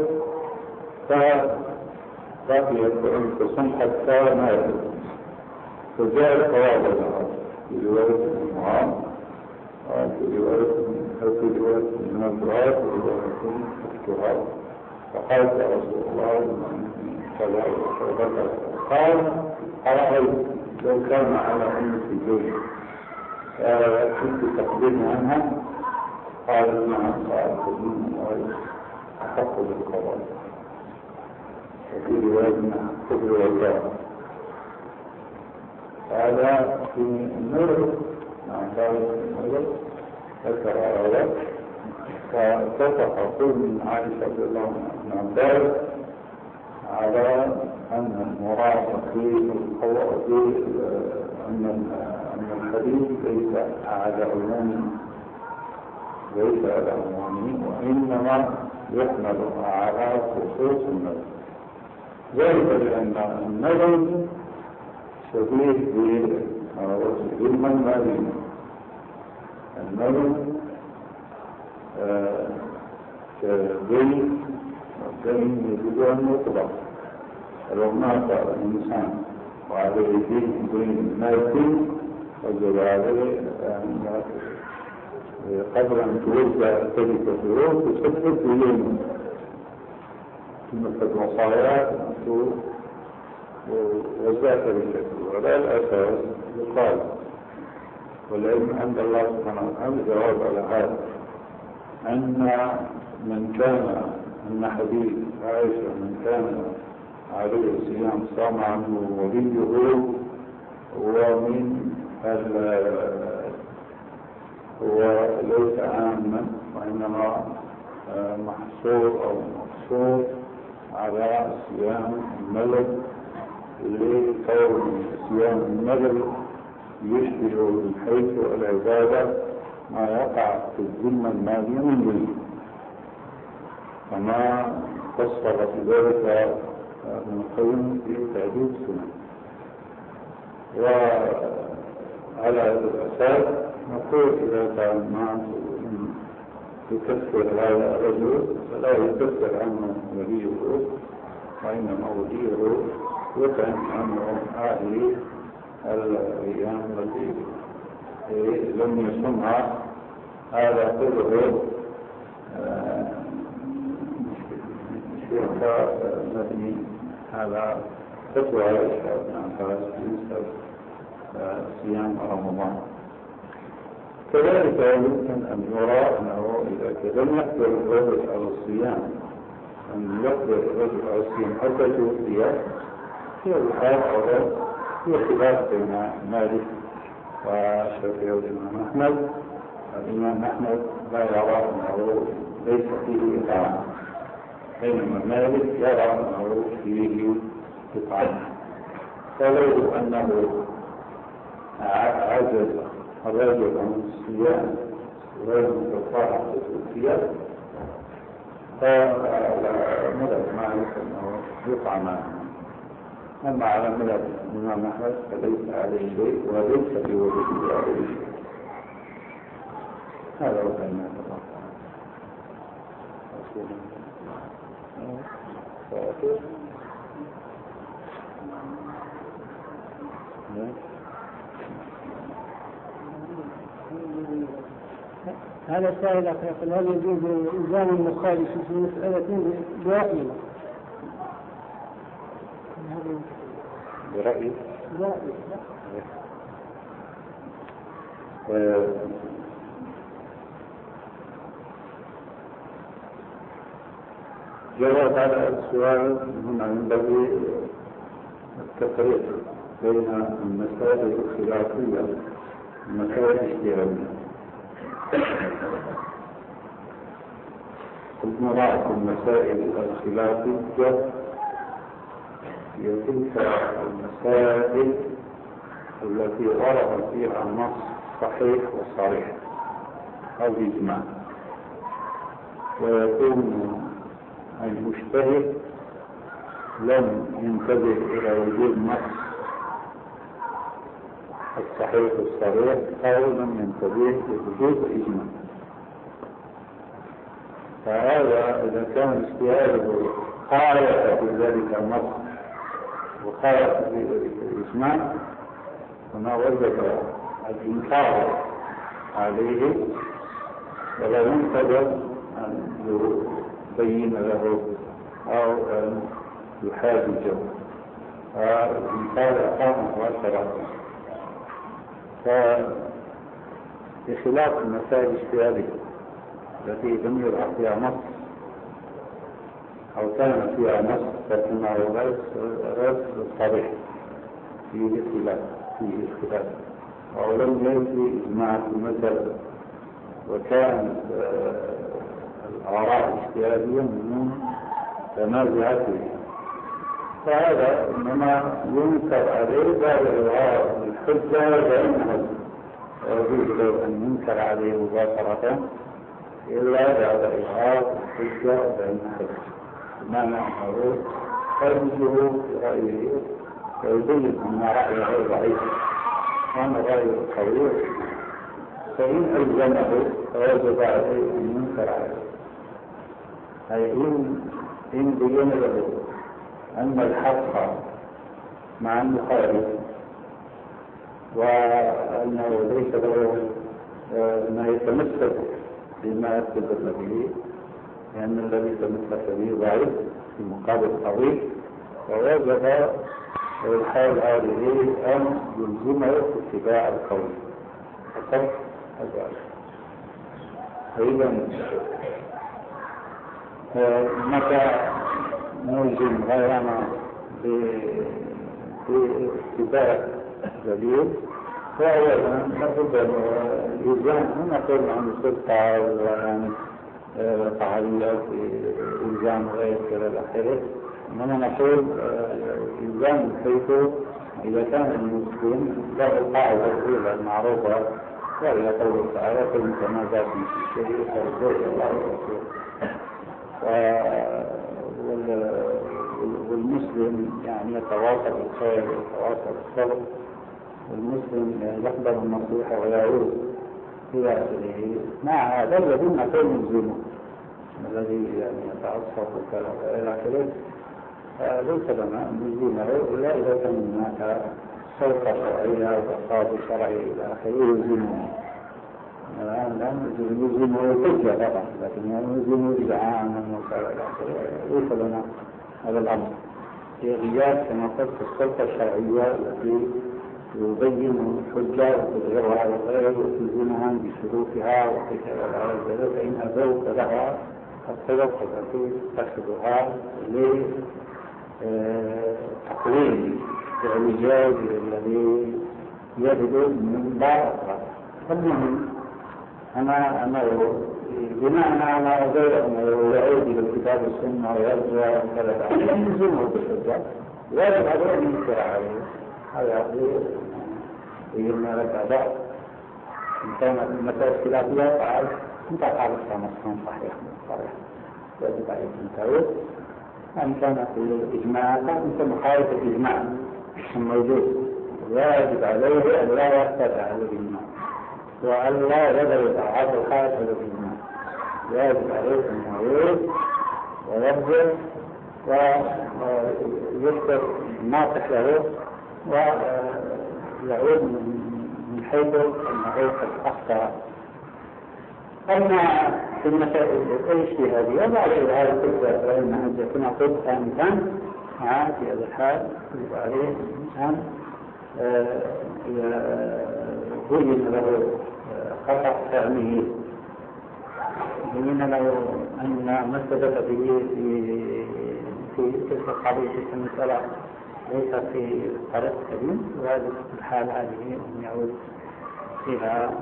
فبقيت أن تصوم حتى ماتت، فجاء ثواب لها في رواية المعام وفي رواية من الدعاء ورواية التراب، فقالت يا رسول الله كذا وكذا، قال أرأيت لو كان على أمة الجيش كنت تقديم عنها، قال نعم قال الدين أحق بالقضاء، وفي رواية كبر والله. هذا في النور نعم قال النور ذكر هذا، فاتفق كل من عائشة رضي الله عنها على أن المراد في أن الحديث ليس على عموم، وإنما يحمل على خصوص النظر، ذلك لأن النظر شبيه بالمنزل. النظر كالبيت والدين بدون مطلق، لو مات الإنسان وعليه دين مادي وجب عليه قبل أن توزع تلك الفلوس تسدد دينه، مثل الوصايا وزعت تلك ولا الأساس يقال، والعلم عند الله سبحانه وتعالى جواب على هذا أن حديث عائشة من كان عليه الصيام صام عنه وليه هو ليس عاما، وإنما محصور أو مقصور على صيام الملك، لكون صيام الملك يشبه من حيث العبادة ما يقع في الذمة المالية من دونه، كما فصل في ذلك ابن القيم في تعديد السنة. وعلى هذا الأساس نقول إذا كان الناس يكفر هذا الرجل فلا يكفر عنه وليه، وإنما وليه يطعم عنه هذه الأيام التي لم يصنع هذا كله شركاء مبني هذا فتوى عائشة بن عباس في صيام رمضان. كذلك يمكن أن يرى أنه إذا لم يقدر الرجل على الصيام أن يقدر الرجل على الصيام حتى توفي، في الحال أولا في خلاف بين مالك والشافعي والإمام أحمد. الإمام أحمد لا يرى أنه ليس فيه إطعام، بينما مالك يرى أنه فيه إطعام. فلو أنه عجز الرجل عن الصيام ولم يستطع الصيام فملك مالك أنه يطعم عنه. أما على ملك الإمام أحمد فليس عليه شيء وليس في وجهه عليه شيء. هذا هو كلمة الله. هذا السائل يقول هل يجوز إلزام المخالف في مسألة برأيه؟ برأيه؟ جواب هذا السؤال هنا ينبغي التفريق بين المسائل الخلافية والمسائل الاجتهادية. المراد المسائل الخلافية هي تلك المسائل التي ورد فيها النص صحيح وصريح أو إجماع، ويكون المجتهد لم ينتبه إلى وجود نص الصحيح والصريح أو لم ينتبه لوجود إجماع. فهذا إذا كان اجتهاده خالف في ذلك النص وخالف في ذلك الإجماع فما وجب الإنكار عليه، ولا ينتظر أن يبين له أو أن يحاججه، فالإنكار أقام مباشرة. فبخلاف المسائل الاجتهادية التي لم يرى فيها نص أو كان فيها نص لكنه غير صريح فيه اختلاف أو لم يأتي إجماع في المسألة وكانت الآراء الاجتهادية من تنازعات فيها، فهذا إنما ينكر عليه بعد إظهار الحجة بأنه يجوز أن ينكر عليه مباشرة إلا بعد إظهار الحجة بأنه حجة، بمعنى أنه خرجه في رأيه ويبين أن رأيه ضعيف وأن رأيه قوي، فإن ألزمه فوجب عليه أن ينكر عليه، أي إن بين له أن الحق مع المخالف وأنه ليس له ما يتمسك بما أثبت به، لأن الذي يتمسك به ضعيف في مقابل قوي، فوجب في الحال هذه أن يلزمه اتباع القول فقط الضعيف. فإذا متى نلزم غيرنا باتباع دليل فأولا نقول الإلزام نقول عن السلطة وعن فعاليات إلزام غير كذا الآخرة، إنما نقول إلزام حيث إذا كان المسلم له القاعدة الأولى المعروفة وهي قوله تعالى كل تنازعتم في شيء فارجعوا إلى الله ورسوله، والمسلم يعني يتواصل بالخير ويتواصل بالصبر، والمسلم يقبل النصيحة ويعود إلى آخره. مع هذا الذي نقول نلزمه الذي يعني يتعصب وكذا إلى آخره ليس لنا أن نلزمه إلا إذا كان هناك سلطة شرعية وقاضي شرعي إلى آخره يلزمه. الآن لا نلزمه الحجة طبعا، لكن نلزمه إذعانا وكذا إلى آخره ليس لنا هذا الأمر. في غياب كما قلت السلطة الشرعية التي يبين الحجة وتظهرها وغيره وتلزمها بشروطها وكذا على ذلك، فإن أبوا فلها الطرق التي تتخذها لتقويم الإعجاز الذي يبدو من بعض الأطراف. المهم أنه بمعنى على غير أنه يعود إلى الكتاب والسنة ويرجع وكذا يلزمه بالحجة يجب عليه أن ينكر عليه. هذا يقولنا لك أداء إن كانت المسائل خلافية فعل أنت تعرفها نصا صحيح يجب عليك أن تعود. أن كان في الإجماع فأنت مخالف الإجماع موجود، يجب عليه أن لا يختلع على الإجماع وأن لا يدعو تعاطي الخالف على الإجماع. يجب عليه أن يعود ويرجع ويكتب الناصح له ويعود من حيث أنه قد أخطأ. أما في المسائل الاجتهادية بعد هذا الفكرة فإنها تكون قد أمكان في هذا الحال يجب عليه أن يبين له خطأ فعله، يبين له أن ما استدل به في تلك القضية في المسألة ليس في طريق سليم، وهذه الحال هذه أن يعود فيها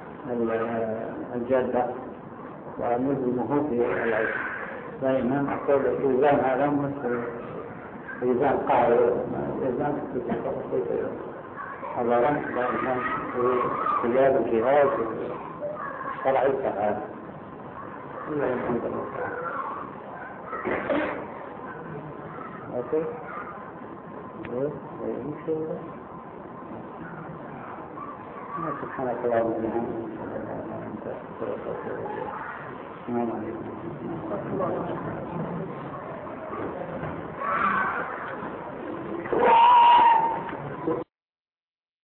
الجادة ونلزمه في العلم. دائما أقول الإلزام هذا مثل إلزام قاعدة، إلزام في التفصيل حضارا دائما في اختيار الجهاز الشرعي كهذا. الله يحمد الله تعالى. أوكي. سبحانك اللهم وبحمدك السلام عليكم.